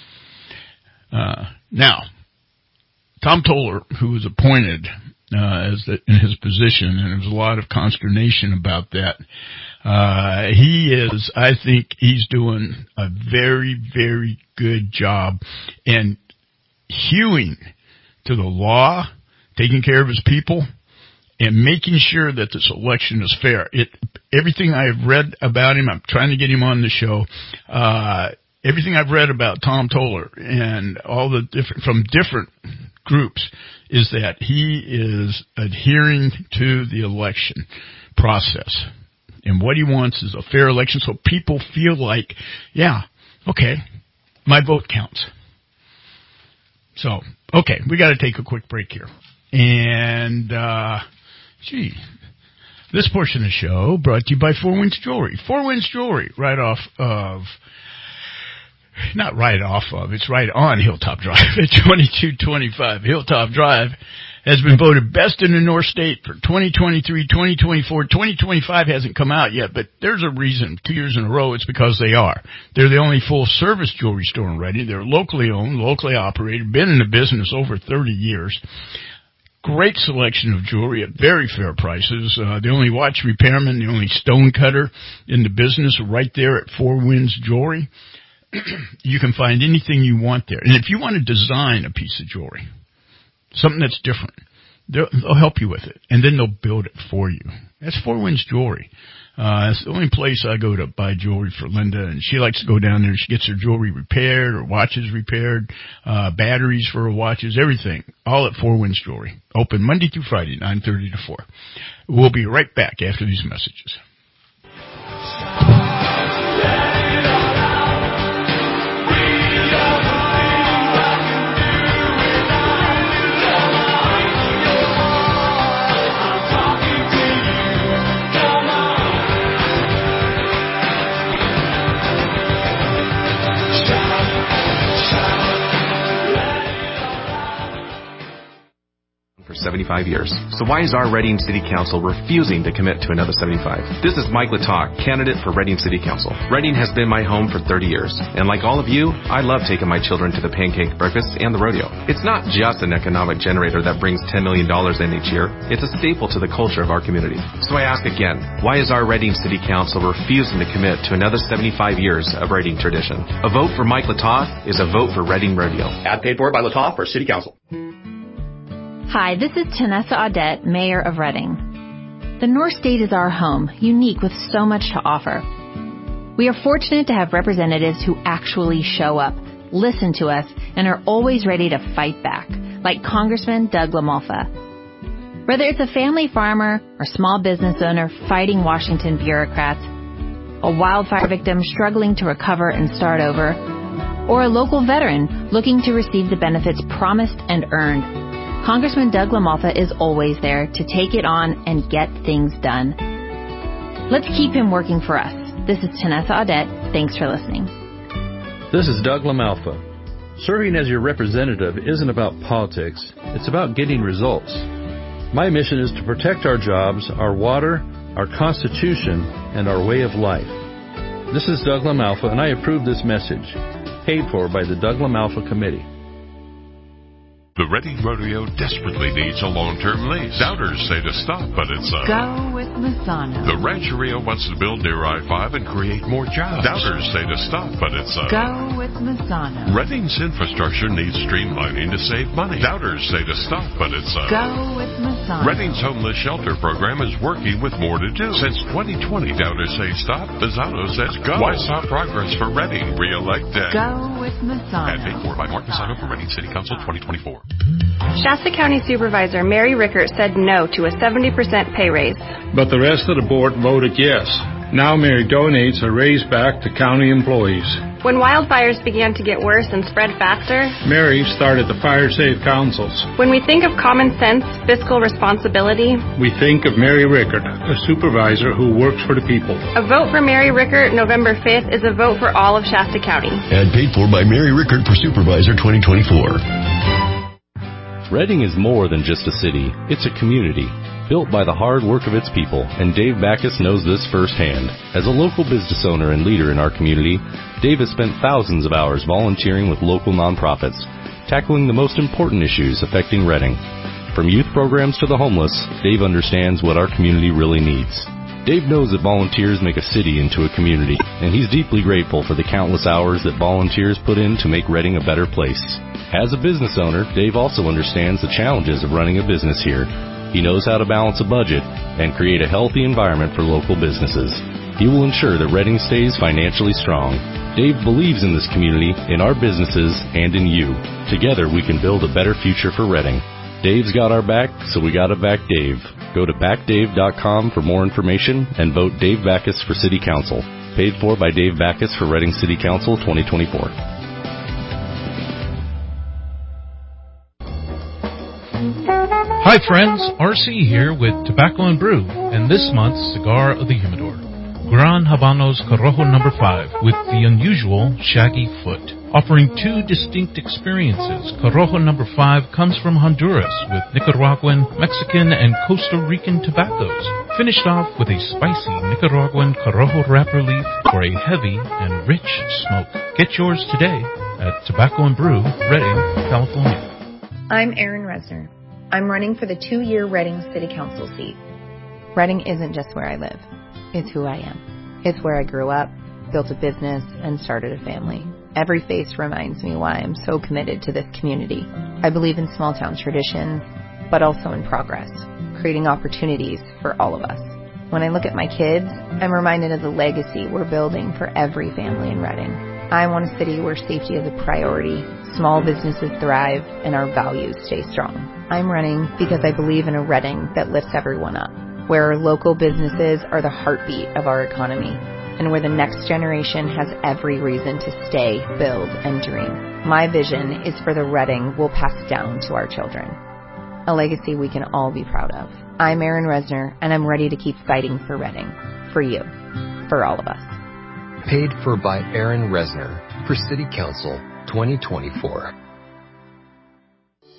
Uh, now, Tom Toller, who was appointed uh, as the, in his position, and there was a lot of consternation about that. Uh, he is, I think he's doing a very, very good job in hewing to the law, taking care of his people, and making sure that this election is fair. It, everything I've read about him, I'm trying to get him on the show, uh, everything I've read about Tom Toller and all the different, from different groups, is that he is adhering to the election process. And what he wants is a fair election so people feel like, yeah, okay, my vote counts. So, okay, we got to take a quick break here. And, uh, gee, this portion of the show brought to you by Four Winds Jewelry. Four Winds Jewelry, right off of, not right off of, it's right on Hilltop Drive at twenty-two twenty-five Hilltop Drive. Has been voted best in the North State for twenty twenty-three, twenty twenty-four. twenty twenty-five hasn't come out yet, but there's a reason. Two years in a row, it's because they are. They're the only full-service jewelry store in Reading. They're locally owned, locally operated, been in the business over thirty years. Great selection of jewelry at very fair prices. Uh, the only watch repairman, the only stone cutter in the business, right there at Four Winds Jewelry. You can find anything you want there. And if you want to design a piece of jewelry, something that's different, they'll, they'll help you with it, and then they'll build it for you. That's Four Winds Jewelry. Uh, it's the only place I go to buy jewelry for Linda, and she likes to go down there. She gets her jewelry repaired, her watches repaired, uh, batteries for her watches, everything, all at Four Winds Jewelry. Open Monday through Friday, nine thirty to four. We'll be right back after these messages. seventy-five years. So why is our Reading City Council refusing to commit to another seventy-five? This is Mike Latalk, candidate for Reading City Council. Reading has been my home for thirty years. And like all of you, I love taking my children to the pancake breakfast and the rodeo. It's not just an economic generator that brings ten million dollars in each year. It's a staple to the culture of our community. So I ask again, why is our Reading City Council refusing to commit to another seventy-five years of Reading tradition? A vote for Mike Latalk is a vote for Reading Rodeo. Ad paid for by Latalk for City Council. Hi, this is Tanessa Audette, Mayor of Reading. The North State is our home, unique with so much to offer. We are fortunate to have representatives who actually show up, listen to us, and are always ready to fight back, like Congressman Doug LaMalfa. Whether it's a family farmer or small business owner fighting Washington bureaucrats, a wildfire victim struggling to recover and start over, or a local veteran looking to receive the benefits promised and earned, Congressman Doug LaMalfa is always there to take it on and get things done. Let's keep him working for us. This is Tanessa Audette. Thanks for listening. This is Doug LaMalfa. Serving as your representative isn't about politics. It's about getting results. My mission is to protect our jobs, our water, our Constitution, and our way of life. This is Doug LaMalfa, and I approve this message. Paid for by the Doug LaMalfa Committee. The Reading Rodeo desperately needs a long-term lease. Doubters say to stop, but it's a... Go with Misano. The Rancheria wants to build near I five and create more jobs. Doubters say to stop, but it's a... Go with Misano. Reading's infrastructure needs streamlining to save money. Doubters say to stop, but it's a... Go with Misano. Reading's homeless shelter program is working with more to do. Since twenty twenty, doubters say stop. Misano says go. Why stop progress for Reading? Re-elect Dad. Go with Misano. And paid for by Mark Misano for Reading City Council twenty twenty-four. Shasta County Supervisor Mary Rickert said no to a seventy percent pay raise. But the rest of the board voted yes. Now Mary donates a raise back to county employees. When wildfires began to get worse and spread faster, Mary started the Fire Safe Councils. When we think of common sense, fiscal responsibility, we think of Mary Rickert, a supervisor who works for the people. A vote for Mary Rickert November fifth is a vote for all of Shasta County. And paid for by Mary Rickert for Supervisor twenty twenty-four. Reading is more than just a city. It's a community, built by the hard work of its people, and Dave Backus knows this firsthand. As a local business owner and leader in our community, Dave has spent thousands of hours volunteering with local nonprofits, tackling the most important issues affecting Reading. From youth programs to the homeless, Dave understands what our community really needs. Dave knows that volunteers make a city into a community, and he's deeply grateful for the countless hours that volunteers put in to make Reading a better place. As a business owner, Dave also understands the challenges of running a business here. He knows how to balance a budget and create a healthy environment for local businesses. He will ensure that Reading stays financially strong. Dave believes in this community, in our businesses, and in you. Together, we can build a better future for Reading. Dave's got our back, so we gotta back Dave. Go to back dave dot com for more information and vote Dave Backus for City Council. Paid for by Dave Backus for Reading City Council twenty twenty-four. Hi friends, R C here with Tobacco and Brew, and this month's Cigar of the Humidor, Gran Habanos Corojo number five with the unusual shaggy foot. Offering two distinct experiences, Corojo number five comes from Honduras with Nicaraguan, Mexican, and Costa Rican tobaccos, finished off with a spicy Nicaraguan Corojo wrapper leaf for a heavy and rich smoke. Get yours today at Tobacco and Brew, Reading, California. I'm Erin Resner. I'm running for the two-year Reading City Council seat. Reading isn't just where I live. It's who I am. It's where I grew up, built a business, and started a family. Every face reminds me why I'm so committed to this community. I believe in small-town tradition, but also in progress, creating opportunities for all of us. When I look at my kids, I'm reminded of the legacy we're building for every family in Reading. I want a city where safety is a priority, small businesses thrive, and our values stay strong. I'm running because I believe in a Reading that lifts everyone up, where our local businesses are the heartbeat of our economy, and where the next generation has every reason to stay, build, and dream. My vision is for the Reading we'll pass down to our children, a legacy we can all be proud of. I'm Erin Resner, and I'm ready to keep fighting for Reading, for you, for all of us. Paid for by Erin Resner for City Council twenty twenty-four.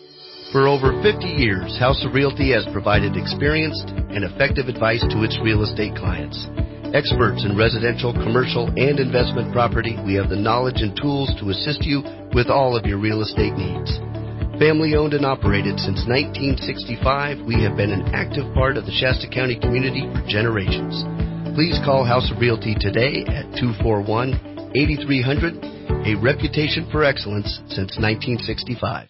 For over fifty years, House of Realty has provided experienced and effective advice to its real estate clients. Experts in residential, commercial, and investment property, we have the knowledge and tools to assist you with all of your real estate needs. Family owned and operated since nineteen sixty-five, we have been an active part of the Shasta County community for generations. Please call House of Realty today at two four one, eight three zero zero, a reputation for excellence since nineteen sixty-five.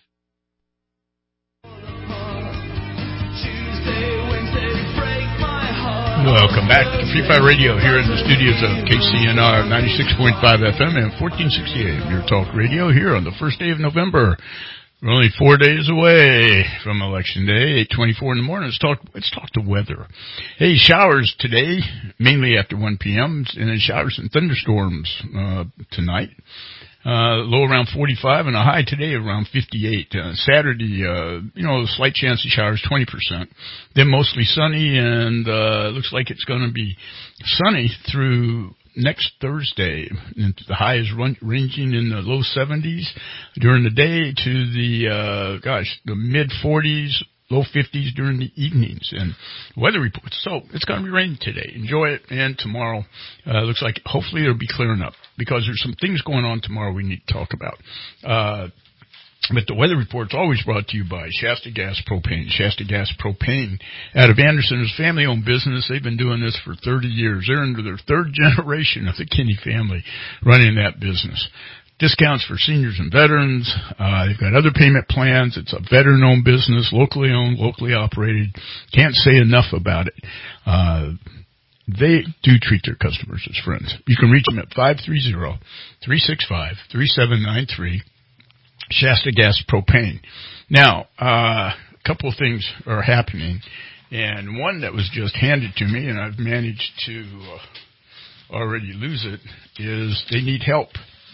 Welcome back to Free Fire Radio here in the studios of K C N R ninety-six point five F M and fourteen sixty A M, your talk radio here on the first day of November. We're only four days away from Election Day, eight twenty-four in the morning. Let's talk, let's talk the weather. Hey, showers today, mainly after one p.m., and then showers and thunderstorms uh, tonight. Uh, low around forty-five and a high today around fifty-eight. Uh, Saturday, uh, you know, a slight chance of showers, twenty percent. Then mostly sunny, and uh, looks like it's going to be sunny through next Thursday. And the high is run, ranging in the low seventies during the day to the, uh, gosh, the mid forties, low fifties during the evenings. And weather reports. So it's going to be raining today. Enjoy it. And tomorrow, uh, looks like hopefully it'll be clearing up because there's some things going on tomorrow we need to talk about. Uh, But the weather report's always brought to you by Shasta Gas Propane. Shasta Gas Propane out of Anderson is a family-owned business. They've been doing this for thirty years. They're into their third generation of the Kinney family running that business. Discounts for seniors and veterans. Uh, they've got other payment plans. It's a veteran-owned business, locally owned, locally operated. Can't say enough about it. Uh, they do treat their customers as friends. You can reach them at five three zero, three six five, three seven nine three. Shasta Gas Propane. Now, uh, a couple of things are happening, and one that was just handed to me, and I've managed to uh, already lose it, is they need help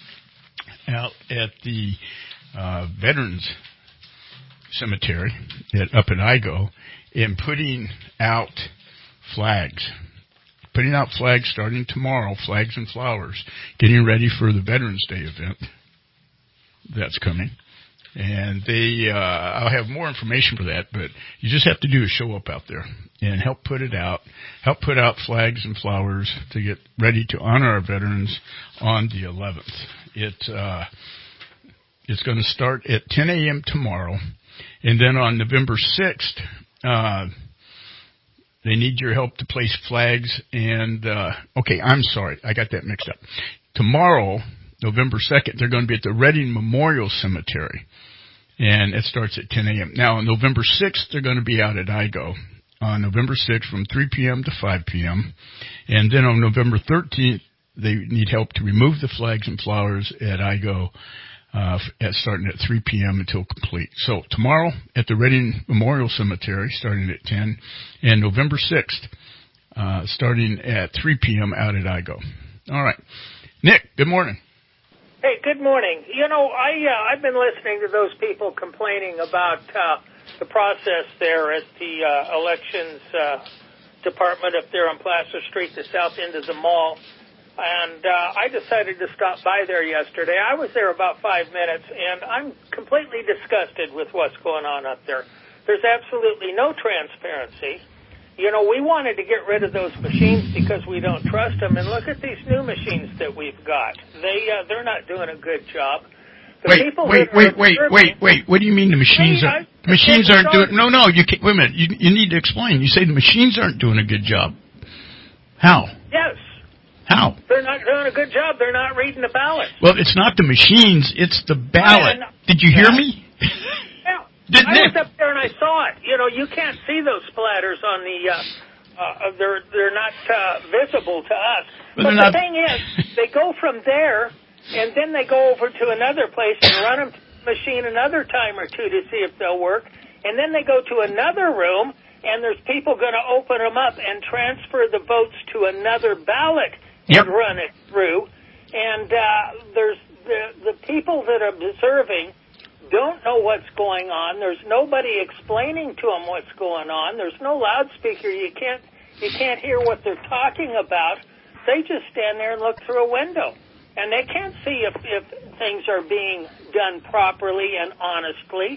out at the uh, Veterans Cemetery at, up in Igo in putting out flags. Putting out flags starting tomorrow, flags and flowers, getting ready for the Veterans Day event that's coming. And they, uh, I'll have more information for that, but you just have to do is show up out there and help put it out, help put out flags and flowers to get ready to honor our veterans on the eleventh. It, uh, it's going to start at ten a.m. tomorrow, and then on November sixth, uh, they need your help to place flags and, uh, okay, I'm sorry, I got that mixed up. Tomorrow, November second, they're going to be at the Reading Memorial Cemetery, and it starts at ten a.m. Now, on November sixth, they're going to be out at Igo on November sixth from three p.m. to five p.m., and then on November thirteenth, they need help to remove the flags and flowers at Igo uh, at starting at three p.m. until complete. So tomorrow at the Reading Memorial Cemetery starting at ten, and November sixth uh, starting at three p.m. out at Igo. All right. Nick, good morning. Hey, good morning. You know, I, uh, I've been listening to those people complaining about uh, the process there at the uh, elections uh, department up there on Plaza Street, the south end of the mall. And uh, I decided to stop by there yesterday. I was there about five minutes, and I'm completely disgusted with what's going on up there. There's absolutely no transparency. You know, we wanted to get rid of those machines because we don't trust them. And look at these new machines that we've got. They, uh, they're not doing a good job. The wait, people wait, wait, wait, wait, wait. What do you mean the machines hey, aren't, I, machines aren't doing, no, no, you can't, wait a minute. You, you need to explain. You say the machines aren't doing a good job. How? Yes. How? They're not doing a good job. They're not reading the ballot. Well, it's not the machines, it's the ballot. And, Did you hear me? Yeah. Did I Nick? was up there and I saw it. You know, you can't see those splatters on the, uh, uh, they're, they're not, uh, visible to us. But, but the not... thing is, they go from there and then they go over to another place and run them to the machine another time or two to see if they'll work. And then they go to another room and there's people going to open them up and transfer the votes to another ballot yep. and run it through. And, uh, there's the, the people that are observing don't know what's going on. There's nobody explaining to them what's going on. There's no loudspeaker. You can't you can't hear what they're talking about. They just stand there and look through a window, and they can't see if, if things are being done properly and honestly.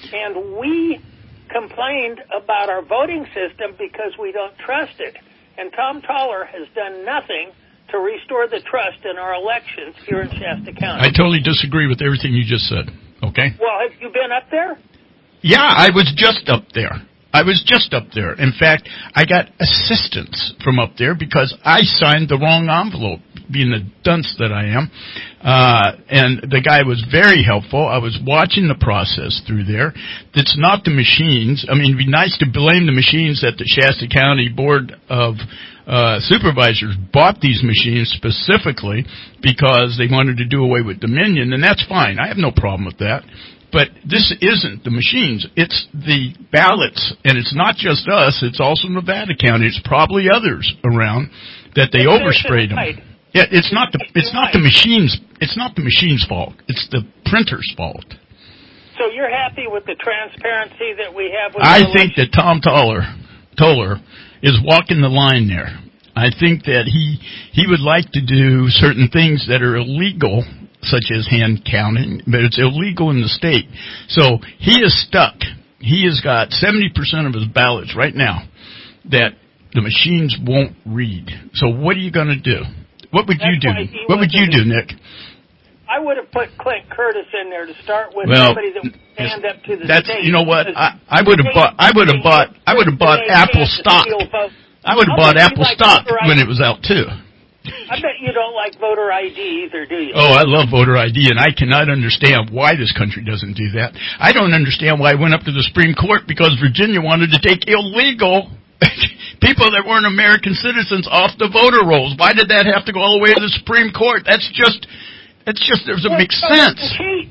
And we complained about our voting system because we don't trust it. And Tom Toller has done nothing to restore the trust in our elections here in Shasta County. I totally disagree with everything you just said, okay? Well, have you been up there? Yeah, I was just up there. I was just up there. In fact, I got assistance from up there because I signed the wrong envelope, being the dunce that I am. Uh, and the guy was very helpful. I was watching the process through there. It's not the machines. I mean, it'd be nice to blame the machines that the Shasta County Board of uh, Supervisors bought these machines specifically because they wanted to do away with Dominion, and that's fine. I have no problem with that. But this isn't the machines. It's the ballots, and it's not just us. It's also Nevada County. It's probably others around that they oversprayed them. Yeah, it's not the it's not the machines. It's not the machine's fault. It's the printer's fault. So you're happy with the transparency that we have? With I think that Tom Toller, Toller is walking the line there. I think that he he would like to do certain things that are illegal, such as hand counting, but it's illegal in the state. So he is stuck. He has got seventy percent of his ballots right now that the machines won't read. So what are you going to do? What would you do? What would you do, Nick? I would have put Clint Curtis in there to start with, well, somebody that would stand up to the that's, state. You know what? I, I would have bought. I would have bought. I would have bought Apple stock. I would have bought Apple stock when it was out too. I bet you don't like voter I D either, do you? Oh, I love voter I D, and I cannot understand why this country doesn't do that. I don't understand why I went up to the Supreme Court because Virginia wanted to take illegal people that weren't American citizens off the voter rolls. Why did that have to go all the way to the Supreme Court? That's just, that's just, it doesn't make sense. Cheat.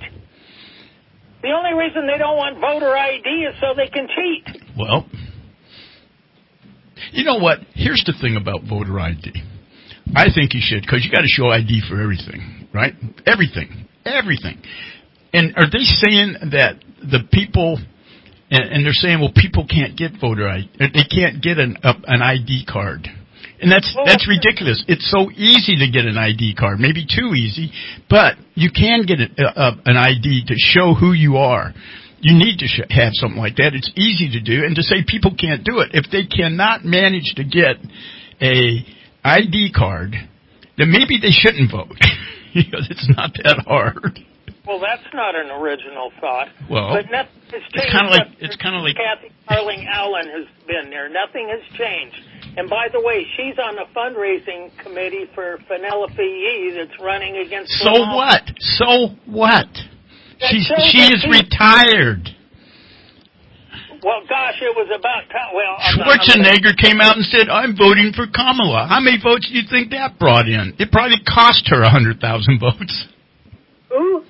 The only reason they don't want voter I D is so they can cheat. Well, you know what? Here's the thing about voter I D. I think you should, because you got to show I D for everything, right? Everything. Everything. And are they saying that the people, and, and they're saying, well, people can't get voter I D, they can't get an, uh, an I D card. And that's, that's ridiculous. It's so easy to get an I D card, maybe too easy, but you can get a, a, an I D to show who you are. You need to sh- have something like that. It's easy to do, and to say people can't do it. If they cannot manage to get a I D card, then maybe they shouldn't vote. Because it's not that hard. Well, that's not an original thought. Well, but nothing has changed. It's kind of like it's kind of like Kathy Carling Allen has been there. Nothing has changed. And by the way, she's on the fundraising committee for Penelope Yee that's running against. So Lamont. what? So what? She's she is retired. Well, gosh, it was about time. Well, I'm Schwarzenegger not, came out and said, I'm voting for Kamala. How many votes do you think that brought in? It probably cost her one hundred thousand votes. Who?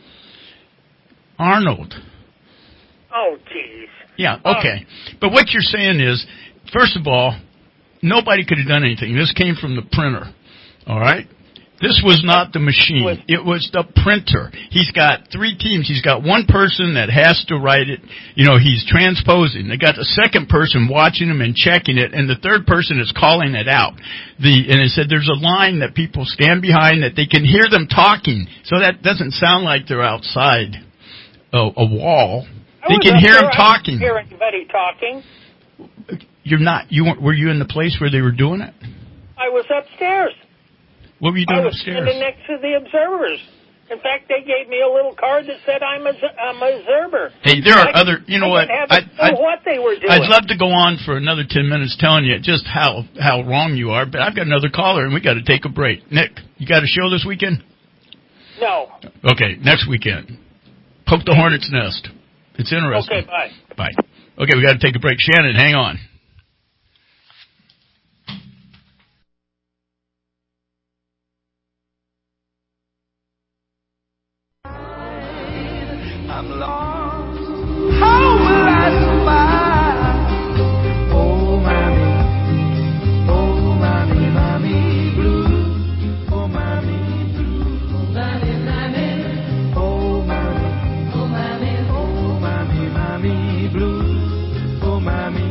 Arnold. Oh, jeez. Yeah, okay. Um, but what you're saying is, first of all, nobody could have done anything. This came from the printer, all right? This was not the machine. It was the printer. He's got three teams. He's got one person that has to write it. You know, he's transposing. They got the second person watching him and checking it, and the third person is calling it out. The and it said there's a line that people stand behind that they can hear them talking. So that doesn't sound like they're outside a, a wall. They can hear them talking. I didn't hear anybody talking. You're not. You weren't, were you in the place where they were doing it? I was upstairs. What were you doing I was upstairs? standing next to the observers. In fact, they gave me a little card that said I'm a, I'm a observer. Hey, there are I other, you know I what? I didn't have what they were doing. I'd love to go on for another ten minutes telling you just how, how wrong you are, but I've got another caller and we got to take a break. Nick, you got a show this weekend? No. Okay, next weekend. Poke the Hornet's Nest. It's interesting. Okay, bye. Bye. Okay, we got to take a break. Shannon, hang on. I'm lost. How will I survive? Oh, mommy, oh, mommy, mommy blue. Oh, mommy blue. Oh, mommy, mommy. Oh, mommy, oh, mommy, oh, mommy, mommy blue. Oh, mommy.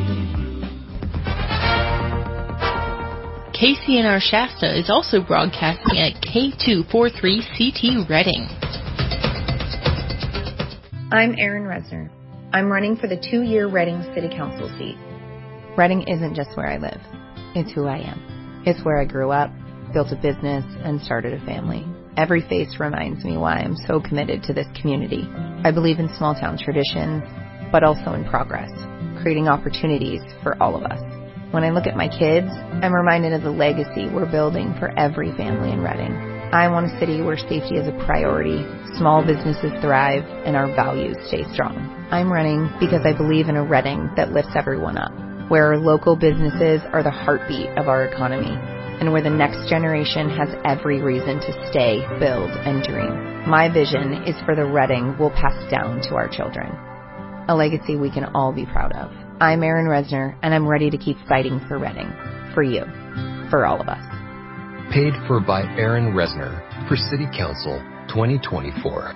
K C N R Shasta is also broadcasting at K two forty-three C T Redding. I'm Erin Resner. I'm running for the two-year Reading City Council seat. Reading isn't just where I live. It's who I am. It's where I grew up, built a business, and started a family. Every face reminds me why I'm so committed to this community. I believe in small-town traditions, but also in progress, creating opportunities for all of us. When I look at my kids, I'm reminded of the legacy we're building for every family in Reading. I want a city where safety is a priority, small businesses thrive, and our values stay strong. I'm running because I believe in a Reading that lifts everyone up, where our local businesses are the heartbeat of our economy, and where the next generation has every reason to stay, build, and dream. My vision is for the Reading we'll pass down to our children, a legacy we can all be proud of. I'm Erin Resner, and I'm ready to keep fighting for Reading, for you, for all of us. Paid for by Erin Resner for City Council twenty twenty-four.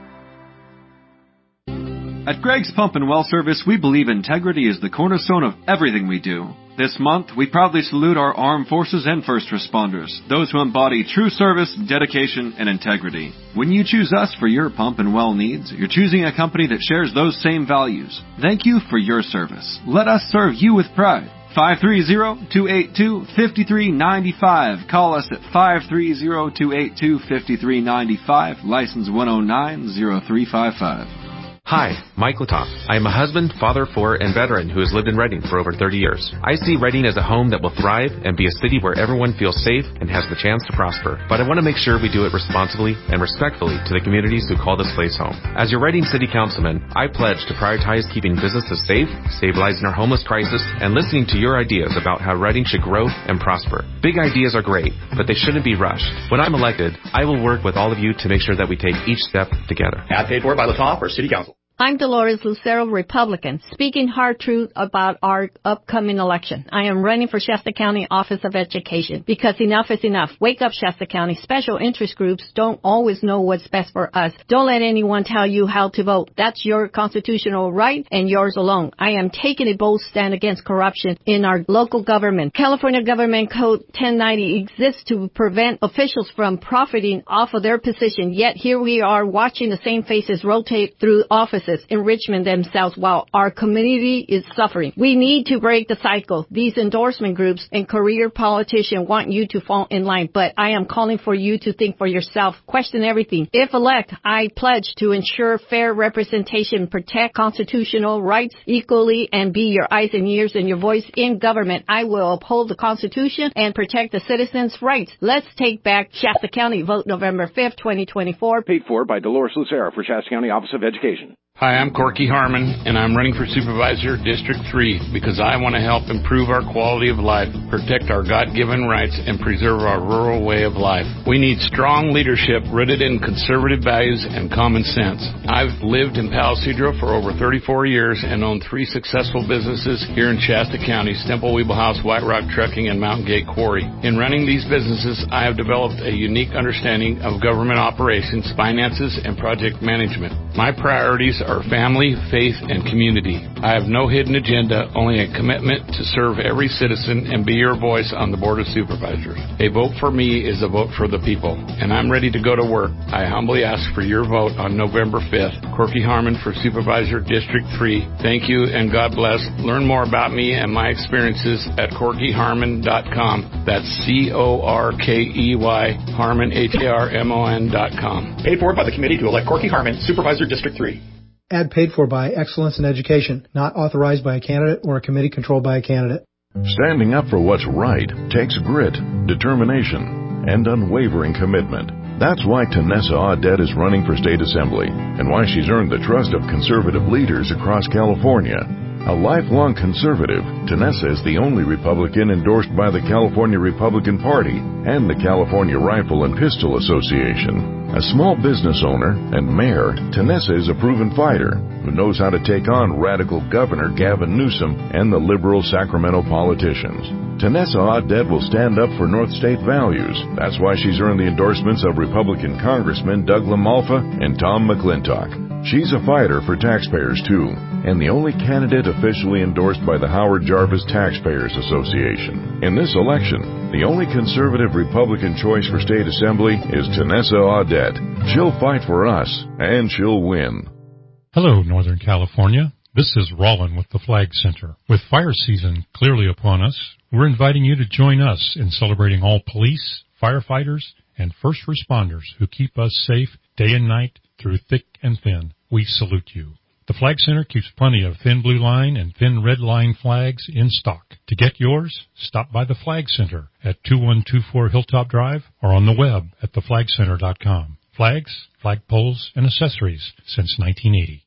At Greg's Pump and Well Service, we believe integrity is the cornerstone of everything we do. This month, we proudly salute our armed forces and first responders, those who embody true service, dedication, and integrity. When you choose us for your pump and well needs, you're choosing a company that shares those same values. Thank you for your service. Let us serve you with pride. five three zero, two eight two, five three nine five. Call us at five three zero, two eight two, five three nine five, license one oh nine zero three five five. Hi, Mike Latoff. I am a husband, father, four, and veteran who has lived in Reading for over thirty years. I see Reading as a home that will thrive and be a city where everyone feels safe and has the chance to prosper. But I want to make sure we do it responsibly and respectfully to the communities who call this place home. As your Reading City Councilman, I pledge to prioritize keeping businesses safe, stabilizing our homeless crisis, and listening to your ideas about how Reading should grow and prosper. Big ideas are great, but they shouldn't be rushed. When I'm elected, I will work with all of you to make sure that we take each step together. Ad paid for by Latoff or City Council. I'm Dolores Lucero, Republican, speaking hard truth about our upcoming election. I am running for Shasta County Office of Education because enough is enough. Wake up, Shasta County. Special interest groups don't always know what's best for us. Don't let anyone tell you how to vote. That's your constitutional right and yours alone. I am taking a bold stand against corruption in our local government. California Government Code ten ninety exists to prevent officials from profiting off of their position, yet here we are watching the same faces rotate through office, enrichment themselves while our community is suffering. We need to break the cycle. These endorsement groups and career politicians want you to fall in line, but I am calling for you to think for yourself. Question everything. If elect, I pledge to ensure fair representation, protect constitutional rights equally, and be your eyes and ears and your voice in government. I will uphold the Constitution and protect the citizens' rights. Let's take back Shasta County. Vote November fifth, twenty twenty-four. Paid for by Dolores Lucero for Shasta County Office of Education. Hi, I'm Corky Harmon, and I'm running for Supervisor District three because I want to help improve our quality of life, protect our God-given rights, and preserve our rural way of life. We need strong leadership rooted in conservative values and common sense. I've lived in Palo Cedro for over thirty-four years and owned three successful businesses here in Shasta County, Stemple Weeble House, White Rock Trucking, and Mountain Gate Quarry. In running these businesses, I have developed a unique understanding of government operations, finances, and project management. My priorities are family, faith, and community. I have no hidden agenda, only a commitment to serve every citizen and be your voice on the Board of Supervisors. A vote for me is a vote for the people, and I'm ready to go to work. I humbly ask for your vote on November fifth. Corky Harmon for Supervisor District three. Thank you and God bless. Learn more about me and my experiences at corky harmon dot com. That's C O R K E Y, Harmon, H A R M O N dot com. Paid for by the committee to elect Corky Harmon, Supervisor District three. Ad paid for by Excellence in Education, not authorized by a candidate or a committee controlled by a candidate. Standing up for what's right takes grit, determination, and unwavering commitment. That's why Tanessa Audet is running for state assembly, and why she's earned the trust of conservative leaders across California. A lifelong conservative, Tanessa is the only Republican endorsed by the California Republican Party and the California Rifle and Pistol Association. A small business owner and mayor, Tanessa is a proven fighter who knows how to take on radical Governor Gavin Newsom and the liberal Sacramento politicians. Tanessa Audet will stand up for North State values. That's why she's earned the endorsements of Republican Congressmen Doug LaMalfa and Tom McClintock. She's a fighter for taxpayers, too, and the only candidate officially endorsed by the Howard Jarvis Taxpayers Association. In this election, the only conservative Republican choice for state assembly is Tanessa Audet. She'll fight for us, and she'll win. Hello, Northern California. This is Rollin with the Flag Center. With fire season clearly upon us, we're inviting you to join us in celebrating all police, firefighters, and first responders who keep us safe day and night through thick and thin. We salute you. The Flag Center keeps plenty of thin blue line and thin red line flags in stock. To get yours, stop by the Flag Center at two one two four Hilltop Drive or on the web at the flag center dot com. Flags, flagpoles, and accessories since nineteen eighty.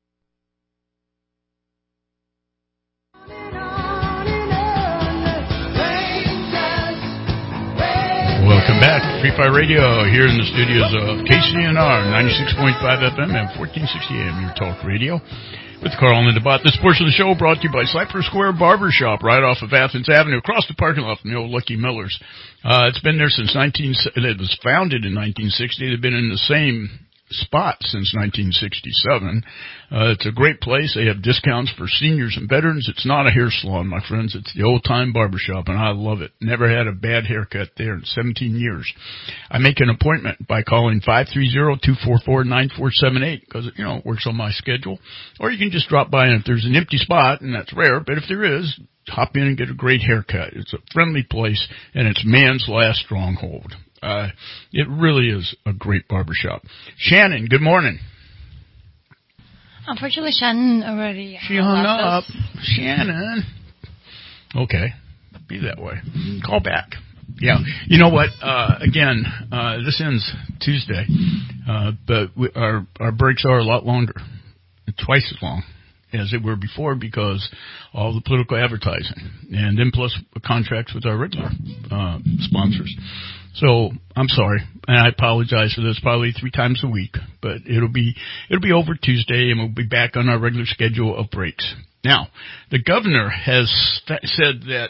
Welcome back to Free Fire Radio here in the studios of K C N R ninety-six point five F M and fourteen sixty A M, your talk radio. With Carl and DeBot. This portion of the show brought to you by Cypress Square Barbershop right off of Athens Avenue, across the parking lot from the old Lucky Millers. Uh, it's been there since nineteen. It was founded in nineteen sixty. They've been in the same spot since nineteen sixty-seven. Uh, it's a great place. They have discounts for seniors and veterans. It's not a hair salon, my friends. It's the old-time barbershop, and I love it. Never had a bad haircut there in seventeen years. I make an appointment by calling five three zero, two four four, nine four seven eight because, you know, it works on my schedule. Or you can just drop by, and if there's an empty spot, and that's rare, but if there is, hop in and get a great haircut. It's a friendly place, and it's man's last stronghold. Uh, it really is a great barbershop. Shannon, good morning. Unfortunately, Shannon already She hung up. Shannon. Okay. Be that way. Call back. Yeah. You know what? Uh, again, uh, this ends Tuesday, uh, but we, our, our breaks are a lot longer, twice as long as they were before because all the political advertising and then plus contracts with our regular, uh, sponsors. So I'm sorry, and I apologize for this. Probably three times a week, but it'll be it'll be over Tuesday, and we'll be back on our regular schedule of breaks. Now, the governor has st- said that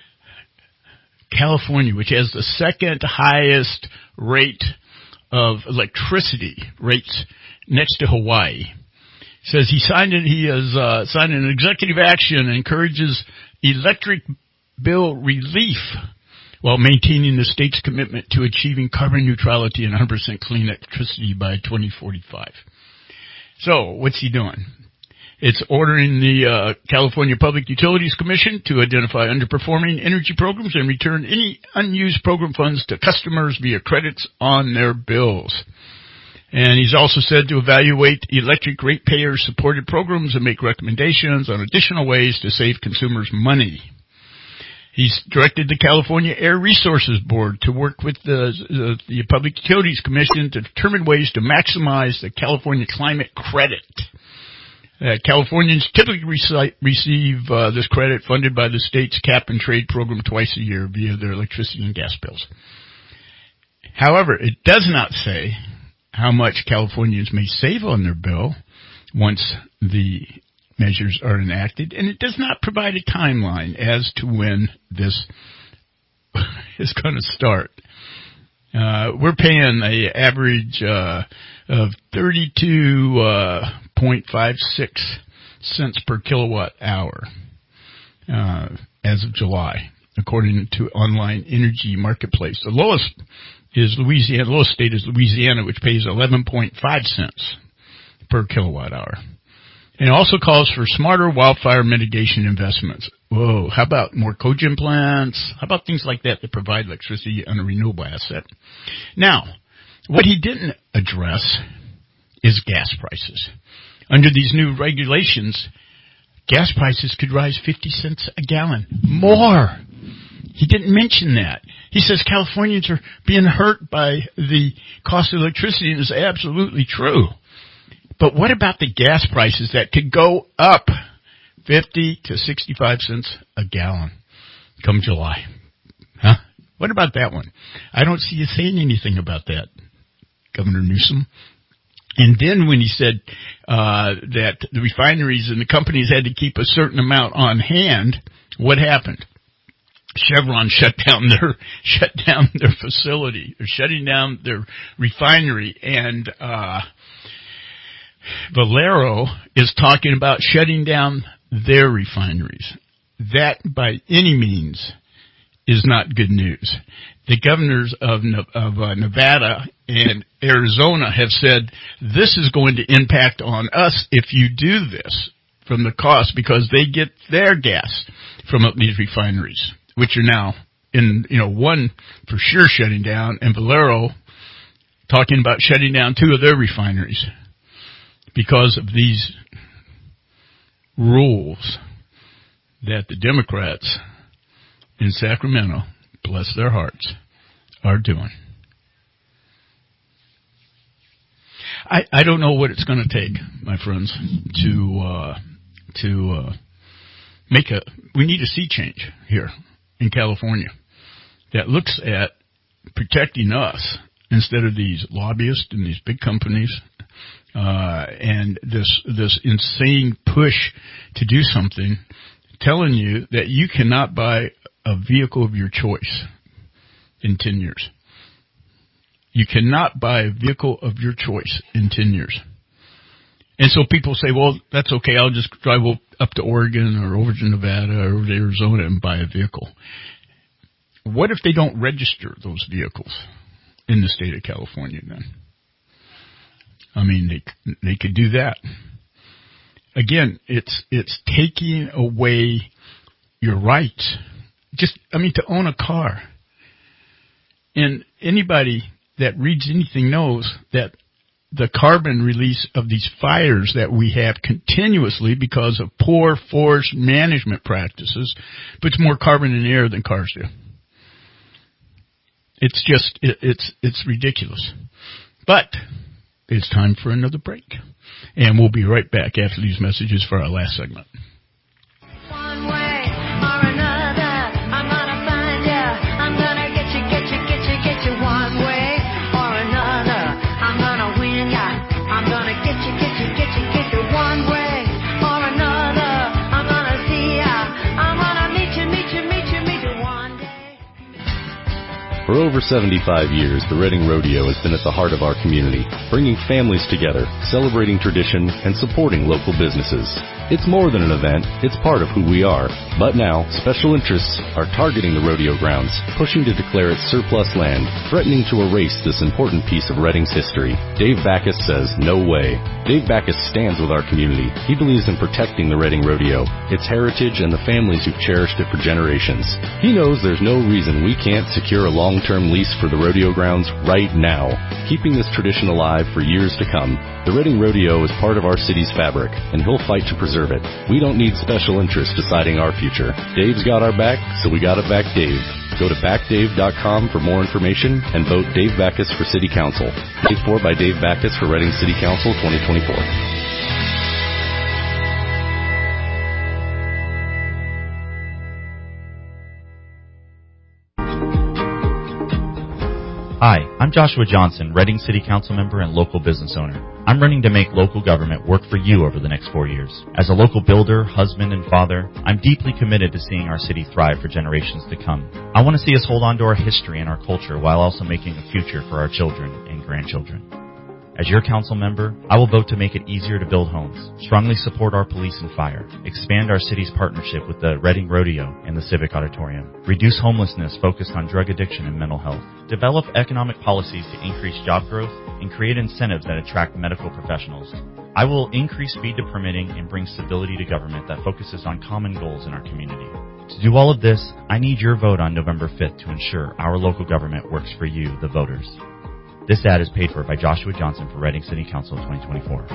California, which has the second highest rate of electricity rates next to Hawaii, says he signed it. He has uh, signed an executive action that encourages electric bill relief, while maintaining the state's commitment to achieving carbon neutrality and one hundred percent clean electricity by twenty forty-five. So, what's he doing? It's ordering the uh, California Public Utilities Commission to identify underperforming energy programs and return any unused program funds to customers via credits on their bills. And he's also said to evaluate electric ratepayer-supported programs and make recommendations on additional ways to save consumers money. He's directed the California Air Resources Board to work with the, the, the Public Utilities Commission to determine ways to maximize the California climate credit. Uh, Californians typically reci- receive uh, this credit funded by the state's cap-and-trade program twice a year via their electricity and gas bills. However, it does not say how much Californians may save on their bill once the measures are enacted, and it does not provide a timeline as to when this is going to start. Uh, we're paying an average uh, of thirty-two point five six cents per kilowatt hour uh, as of July, according to Online Energy Marketplace. The lowest is Louisiana. The lowest state is Louisiana, which pays eleven point five cents per kilowatt hour. And it also calls for smarter wildfire mitigation investments. Whoa, how about more cogen plants? How about things like that that provide electricity on a renewable asset? Now, what he didn't address is gas prices. Under these new regulations, gas prices could rise fifty cents a gallon. More! He didn't mention that. He says Californians are being hurt by the cost of electricity, and it's absolutely true. But what about the gas prices that could go up fifty to sixty-five cents a gallon come July? Huh? What about that one? I don't see you saying anything about that, Governor Newsom. And then when he said uh that the refineries and the companies had to keep a certain amount on hand, what happened? Chevron shut down their shut down their facility. They're shutting down their refinery, and uh Valero is talking about shutting down their refineries. That, by any means, is not good news. The governors of, of uh, Nevada and Arizona have said this is going to impact on us if you do this. from the cost because they get their gas from these refineries, which are now in, you know, one for sure shutting down, and Valero talking about shutting down two of their refineries because of these rules that the Democrats in Sacramento, bless their hearts, are doing. I, I don't know what it's going to take, my friends, to uh, to uh, make a. We need a sea change here in California that looks at protecting us instead of these lobbyists and these big companies uh, and this this insane push to do something, telling you that you cannot buy a vehicle of your choice in ten years. You cannot buy a vehicle of your choice in ten years. And so people say, well, that's okay. I'll just drive up to Oregon or over to Nevada or over to Arizona and buy a vehicle. What if they don't register those vehicles in the state of California then? I mean, they they could do that. Again, it's it's taking away your rights. Just, I mean, to own a car. And anybody that reads anything knows that the carbon release of these fires that we have continuously because of poor forest management practices puts more carbon in the air than cars do. It's just, it, it's, it's ridiculous. But it's time for another break. And we'll be right back after these messages for our last segment. One way or another, I'm gonna find you. I'm gonna get you, get you, get you, get you. One way or another, I'm gonna win ya. I'm gonna get you, get you, get you, get you. One way or another, I'm gonna see ya. I'm gonna meet you, meet you, meet you, meet you one day. For over seventy-five years, the Reading Rodeo has been at the heart of our community, bringing families together, celebrating tradition, and supporting local businesses. It's more than an event, it's part of who we are. But now, special interests are targeting the rodeo grounds, pushing to declare it surplus land, threatening to erase this important piece of Reading's history. Dave Backus says, no way. Dave Backus stands with our community. He believes in protecting the Reading Rodeo, its heritage, and the families who've cherished it for generations. He knows there's no reason we can't secure a long-term lease for the rodeo grounds right now, keeping this tradition alive for years to come. The Reading Rodeo is part of our city's fabric, and he'll fight to preserve it. We don't need special interests deciding our future. Dave's got our back, so we gotta back Dave. Go to back dave dot com for more information and vote Dave Backus for City Council. Paid for by Dave Backus for Reading City Council twenty twenty-four. Hi, I'm Joshua Johnson, Reading City Council member and local business owner. I'm running to make local government work for you over the next four years. As a local builder, husband, and father, I'm deeply committed to seeing our city thrive for generations to come. I want to see us hold on to our history and our culture while also making a future for our children and grandchildren. As your council member, I will vote to make it easier to build homes, strongly support our police and fire, expand our city's partnership with the Reading Rodeo and the Civic Auditorium, reduce homelessness focused on drug addiction and mental health, develop economic policies to increase job growth, and create incentives that attract medical professionals. I will increase speed to permitting and bring stability to government that focuses on common goals in our community. To do all of this, I need your vote on November fifth to ensure our local government works for you, the voters. This ad is paid for by Joshua Johnson for Reading City Council twenty twenty-four.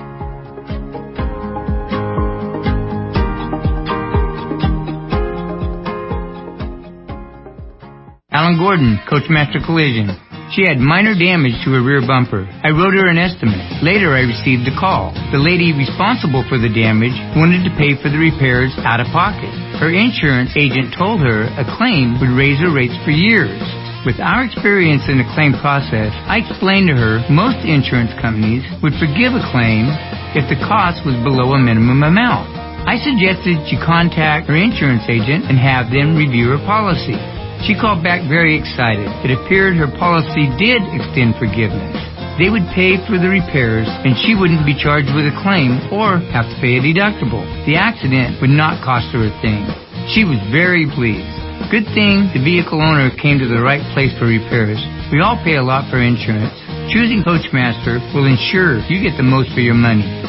Alan Gordon, Coachmaster Collision. She had minor damage to her rear bumper. I wrote her an estimate. Later, I received a call. The lady responsible for the damage wanted to pay for the repairs out of pocket. Her insurance agent told her a claim would raise her rates for years. With our experience in the claim process, I explained to her most insurance companies would forgive a claim if the cost was below a minimum amount. I suggested she contact her insurance agent and have them review her policy. She called back very excited. It appeared her policy did extend forgiveness. They would pay for the repairs and she wouldn't be charged with a claim or have to pay a deductible. The accident would not cost her a thing. She was very pleased. Good thing the vehicle owner came to the right place for repairs. We all pay a lot for insurance. Choosing Coachmaster will ensure you get the most for your money.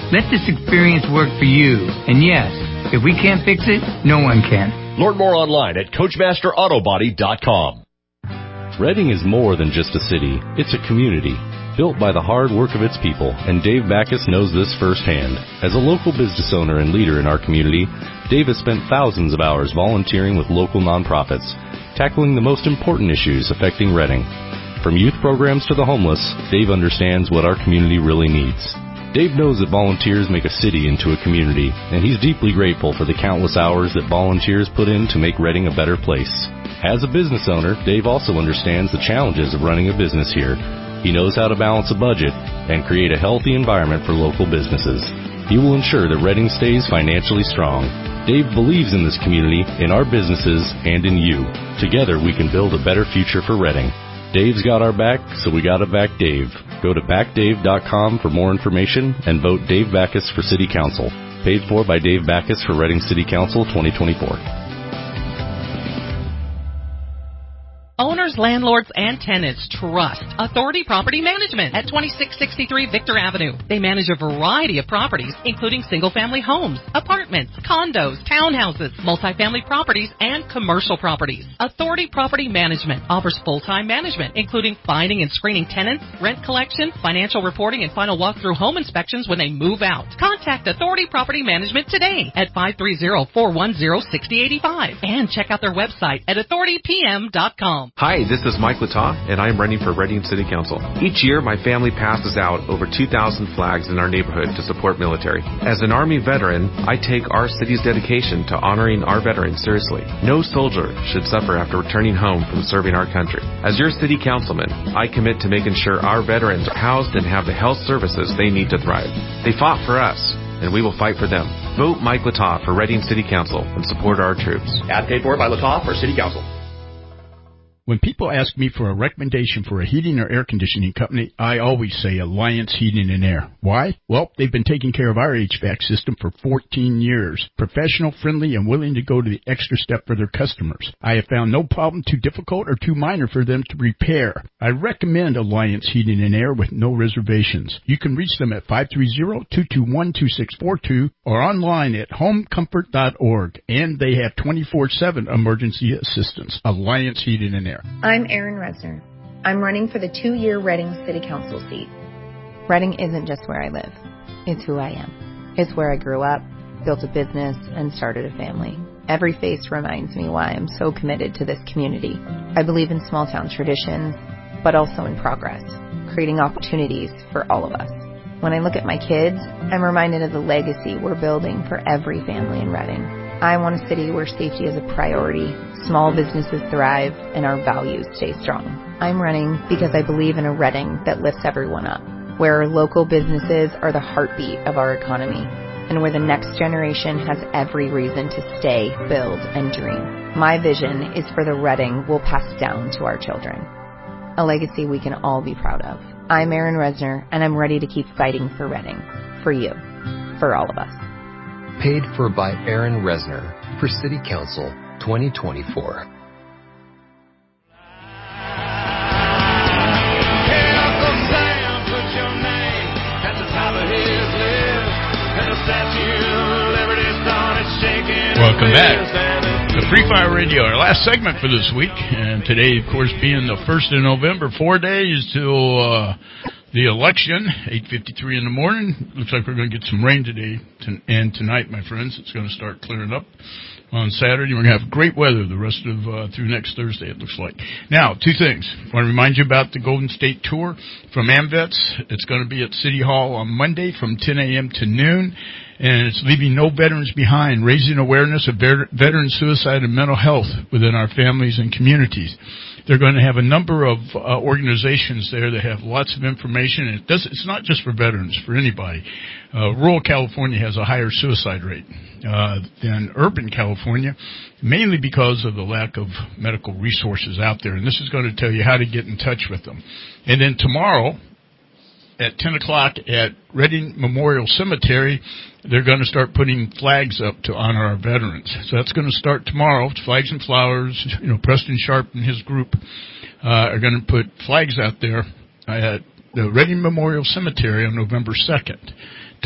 Let this experience work for you. And yes, if we can't fix it, no one can. Learn more online at coachmaster auto body dot com. Reading is more than just a city. It's a community built by the hard work of its people, and Dave Backus knows this firsthand. As a local business owner and leader in our community, Dave has spent thousands of hours volunteering with local nonprofits, tackling the most important issues affecting Reading. From youth programs to the homeless, Dave understands what our community really needs. Dave knows that volunteers make a city into a community, and he's deeply grateful for the countless hours that volunteers put in to make Reading a better place. As a business owner, Dave also understands the challenges of running a business here. He knows how to balance a budget and create a healthy environment for local businesses. He will ensure that Reading stays financially strong. Dave believes in this community, in our businesses, and in you. Together, we can build a better future for Reading. Dave's got our back, so we gotta back Dave. Go to back dave dot com for more information and vote Dave Backus for City Council. Paid for by Dave Backus for Reading City Council twenty twenty-four. Owners, landlords, and tenants trust Authority Property Management at twenty-six sixty-three Victor Avenue. They manage a variety of properties, including single-family homes, apartments, condos, townhouses, multifamily properties, and commercial properties. Authority Property Management offers full-time management, including finding and screening tenants, rent collection, financial reporting, and final walkthrough home inspections when they move out. Contact Authority Property Management today at five three zero, four one zero, six zero eight five and check out their website at authority p m dot com. Hi, this is Mike Latoff, and I'm running for Reading City Council. Each year, my family passes out over two thousand flags in our neighborhood to support military. As an Army veteran, I take our city's dedication to honoring our veterans seriously. No soldier should suffer after returning home from serving our country. As your city councilman, I commit to making sure our veterans are housed and have the health services they need to thrive. They fought for us, and we will fight for them. Vote Mike Latoff for Reading City Council and support our troops. Ad paid for by Latoff for City Council. When people ask me for a recommendation for a heating or air conditioning company, I always say Alliance Heating and Air. Why? Well, they've been taking care of our H V A C system for fourteen years. Professional, friendly, and willing to go to the extra step for their customers. I have found no problem too difficult or too minor for them to repair. I recommend Alliance Heating and Air with no reservations. You can reach them at five three zero, two two one, two six four two or online at home comfort dot org. And they have twenty-four seven emergency assistance. Alliance Heating and Air. I'm Erin Resner. I'm running for the two-year Reading City Council seat. Reading isn't just where I live. It's who I am. It's where I grew up, built a business, and started a family. Every face reminds me why I'm so committed to this community. I believe in small-town traditions, but also in progress, creating opportunities for all of us. When I look at my kids, I'm reminded of the legacy we're building for every family in Reading. I want a city where safety is a priority, small businesses thrive, and our values stay strong. I'm running because I believe in a Reading that lifts everyone up, where our local businesses are the heartbeat of our economy, and where the next generation has every reason to stay, build, and dream. My vision is for the Reading we'll pass down to our children, a legacy we can all be proud of. I'm Erin Resner, and I'm ready to keep fighting for Reading, for you, for all of us. Paid for by Erin Resner for City Council twenty twenty-four. Welcome back to Free Fire Radio, our last segment for this week. And today, of course, being the first of November, four days till uh, the election, eight fifty-three in the morning. Looks like we're going to get some rain today and tonight, my friends. It's going to start clearing up on Saturday. We're going to have great weather the rest of uh, through next Thursday, it looks like. Now, two things. I want to remind you about the Golden State Tour from AMVETS. It's going to be at City Hall on Monday from ten a.m. to noon. And it's leaving no veterans behind, raising awareness of veteran suicide and mental health within our families and communities. They're going to have a number of uh, organizations there that have lots of information. And it does, it's not just for veterans, for anybody. Uh, rural California has a higher suicide rate uh, than urban California, mainly because of the lack of medical resources out there. And this is going to tell you how to get in touch with them. And then tomorrow, at ten o'clock at Reading Memorial Cemetery, they're going to start putting flags up to honor our veterans. So that's going to start tomorrow. It's Flags and Flowers. You know, Preston Sharp and his group uh, are going to put flags out there at the Reading Memorial Cemetery on November second.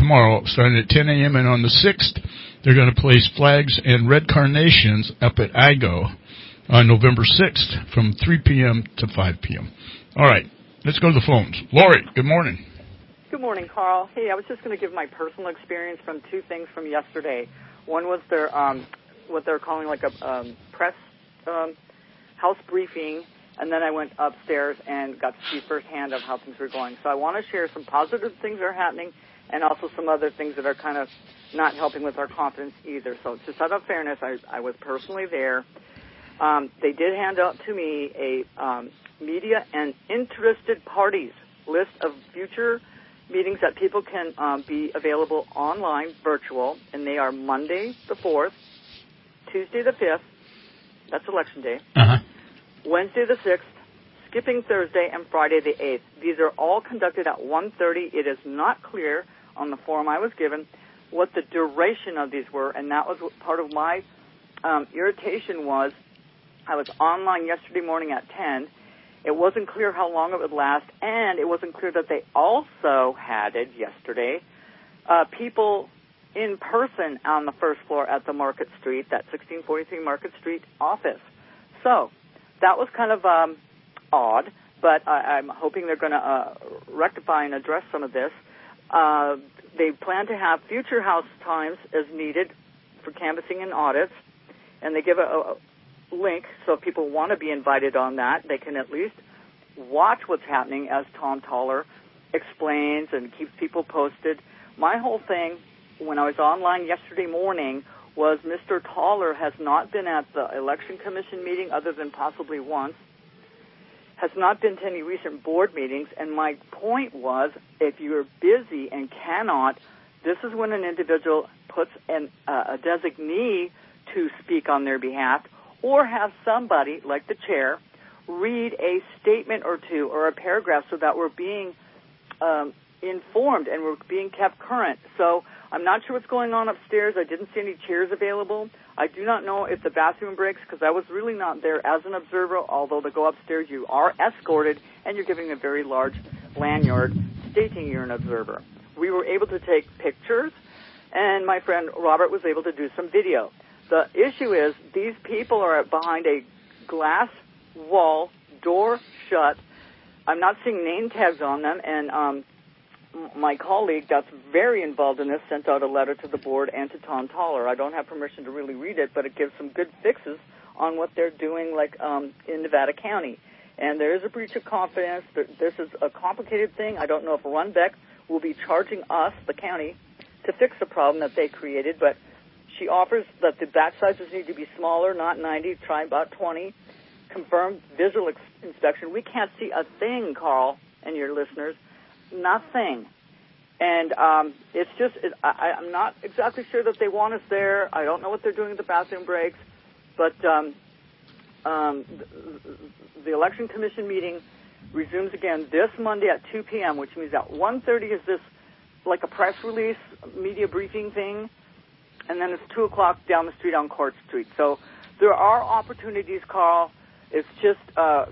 tomorrow, starting at ten a.m. And on the sixth, they're going to place flags and red carnations up at I G O on November sixth from three p.m. to five p.m. All right, let's go to the phones. Lori, good morning. Good morning, Carl. Hey, I was just going to give my personal experience from two things from yesterday. One was their um, what they're calling like a um, press um, house briefing, and then I went upstairs and got to see firsthand of how things were going. So I want to share some positive things that are happening and also some other things that are kind of not helping with our confidence either. So just out of fairness, I, I was personally there. Um, they did hand out to me a um, media and interested parties list of future meetings that people can um, be available online, virtual, and they are Monday the fourth, Tuesday the fifth, that's Election Day, uh-huh. Wednesday the sixth, skipping Thursday, and Friday the eighth. These are all conducted at one thirty. It is not clear on the form I was given what the duration of these were, and that was what part of my um, irritation was. I was online yesterday morning at ten. It wasn't clear how long it would last, and it wasn't clear that they also had it yesterday. Uh, people in person on the first floor at the Market Street, that sixteen forty-three Market Street office. So that was kind of um, odd, but I, I'm hoping they're going to uh, rectify and address some of this. Uh, they plan to have future house times as needed for canvassing and audits, and they give a, a link, so if people want to be invited on that, they can at least watch what's happening as Tom Toller explains and keeps people posted. My whole thing when I was online yesterday morning was Mister Toller has not been at the Election Commission meeting other than possibly once, has not been to any recent board meetings, and my point was if you're busy and cannot, this is when an individual puts an, uh, a designee to speak on their behalf, or have somebody, like the chair, read a statement or two or a paragraph so that we're being um, informed and we're being kept current. So I'm not sure what's going on upstairs. I didn't see any chairs available. I do not know if the bathroom breaks because I was really not there as an observer, although to go upstairs you are escorted and you're giving a very large lanyard stating you're an observer. We were able to take pictures, and my friend Robert was able to do some video. The issue is these people are behind a glass wall, door shut. I'm not seeing name tags on them, and um, my colleague that's very involved in this sent out a letter to the board and to Tom Toller. I don't have permission to really read it, but it gives some good fixes on what they're doing, like um, in Nevada County. And there is a breach of confidence. This is a complicated thing. I don't know if Runbeck will be charging us, the county, to fix the problem that they created, but she offers that the batch sizes need to be smaller, not ninety, try about twenty. Confirmed visual ex- inspection. We can't see a thing, Carl, and your listeners. Nothing. And um, it's just, it, I, I'm not exactly sure that they want us there. I don't know what they're doing at the bathroom breaks. But um, um, the, the Election Commission meeting resumes again this Monday at two p.m., which means at one thirty is this like a press release, media briefing thing. And then it's two o'clock down the street on Court Street. So there are opportunities, Carl. It's just... Uh,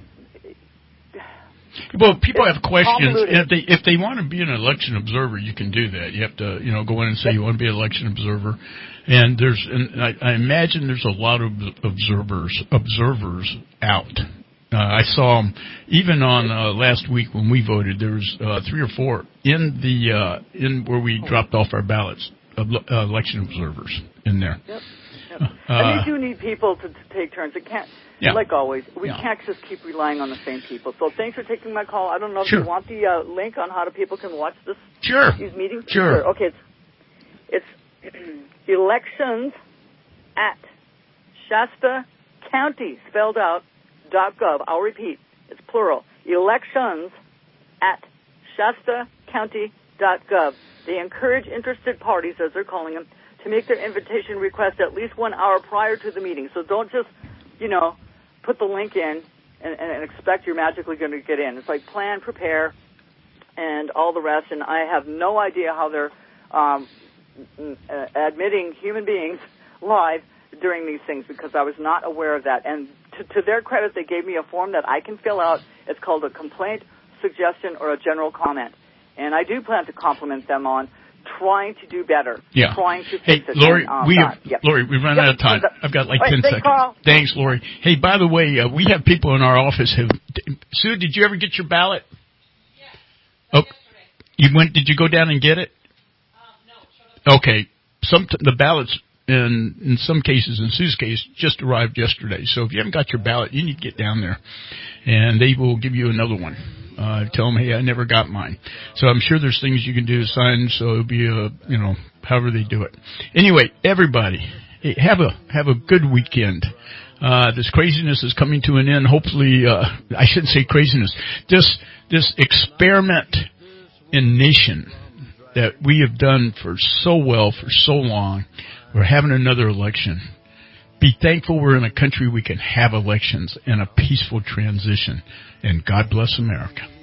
well, people have questions. If they if they want to be an election observer, you can do that. You have to, you know, go in and say you want to be an election observer. And there's, and I, I imagine there's a lot of observers observers out. Uh, I saw them even on uh, last week when we voted. There was uh, three or four in the uh, in where we dropped off our ballots. Uh, election observers in there. Yep. Yep. Uh, and we do need people to, to take turns. It can't, yeah. like always, we yeah. can't just keep relying on the same people. So thanks for taking my call. I don't know if sure. you want the uh, link on how the people can watch this. Sure. These meetings. Sure. sure. Okay. It's, it's elections at Shasta County spelled out dot gov. I'll repeat. It's plural. Elections at Shasta County dot gov. They encourage interested parties, as they're calling them, to make their invitation request at least one hour prior to the meeting. So don't just, you know, put the link in and, and expect you're magically going to get in. It's like plan, prepare, and all the rest. And I have no idea how they're um, uh, admitting human beings live during these things because I was not aware of that. And to, to their credit, they gave me a form that I can fill out. It's called a complaint, suggestion, or a general comment. And I do plan to compliment them on trying to do better. Yeah. Trying to hey, fix it. Lori, and, um, we that, have, yep. Lori, we've run yep. out of time. I've got like Wait, ten thanks, seconds. Carl. Thanks, Lori. Hey, by the way, uh, we have people in our office who, Sue, did you ever get your ballot? Yeah. Oh, you went, did you go down and get it? Uh, no. Okay. Some, the ballots, in, in some cases, in Sue's case, just arrived yesterday. So if you haven't got your ballot, you need to get down there. And they will give you another one. Uh, tell them, hey, I never got mine. So I'm sure there's things you can do to sign, so it'll be a, you know, however they do it. Anyway, everybody, hey, have a, have a good weekend. Uh, this craziness is coming to an end. Hopefully, uh, I shouldn't say craziness. This, this experiment in nation that we have done for so well for so long, we're having another election. Be thankful we're in a country we can have elections and a peaceful transition. And God bless America.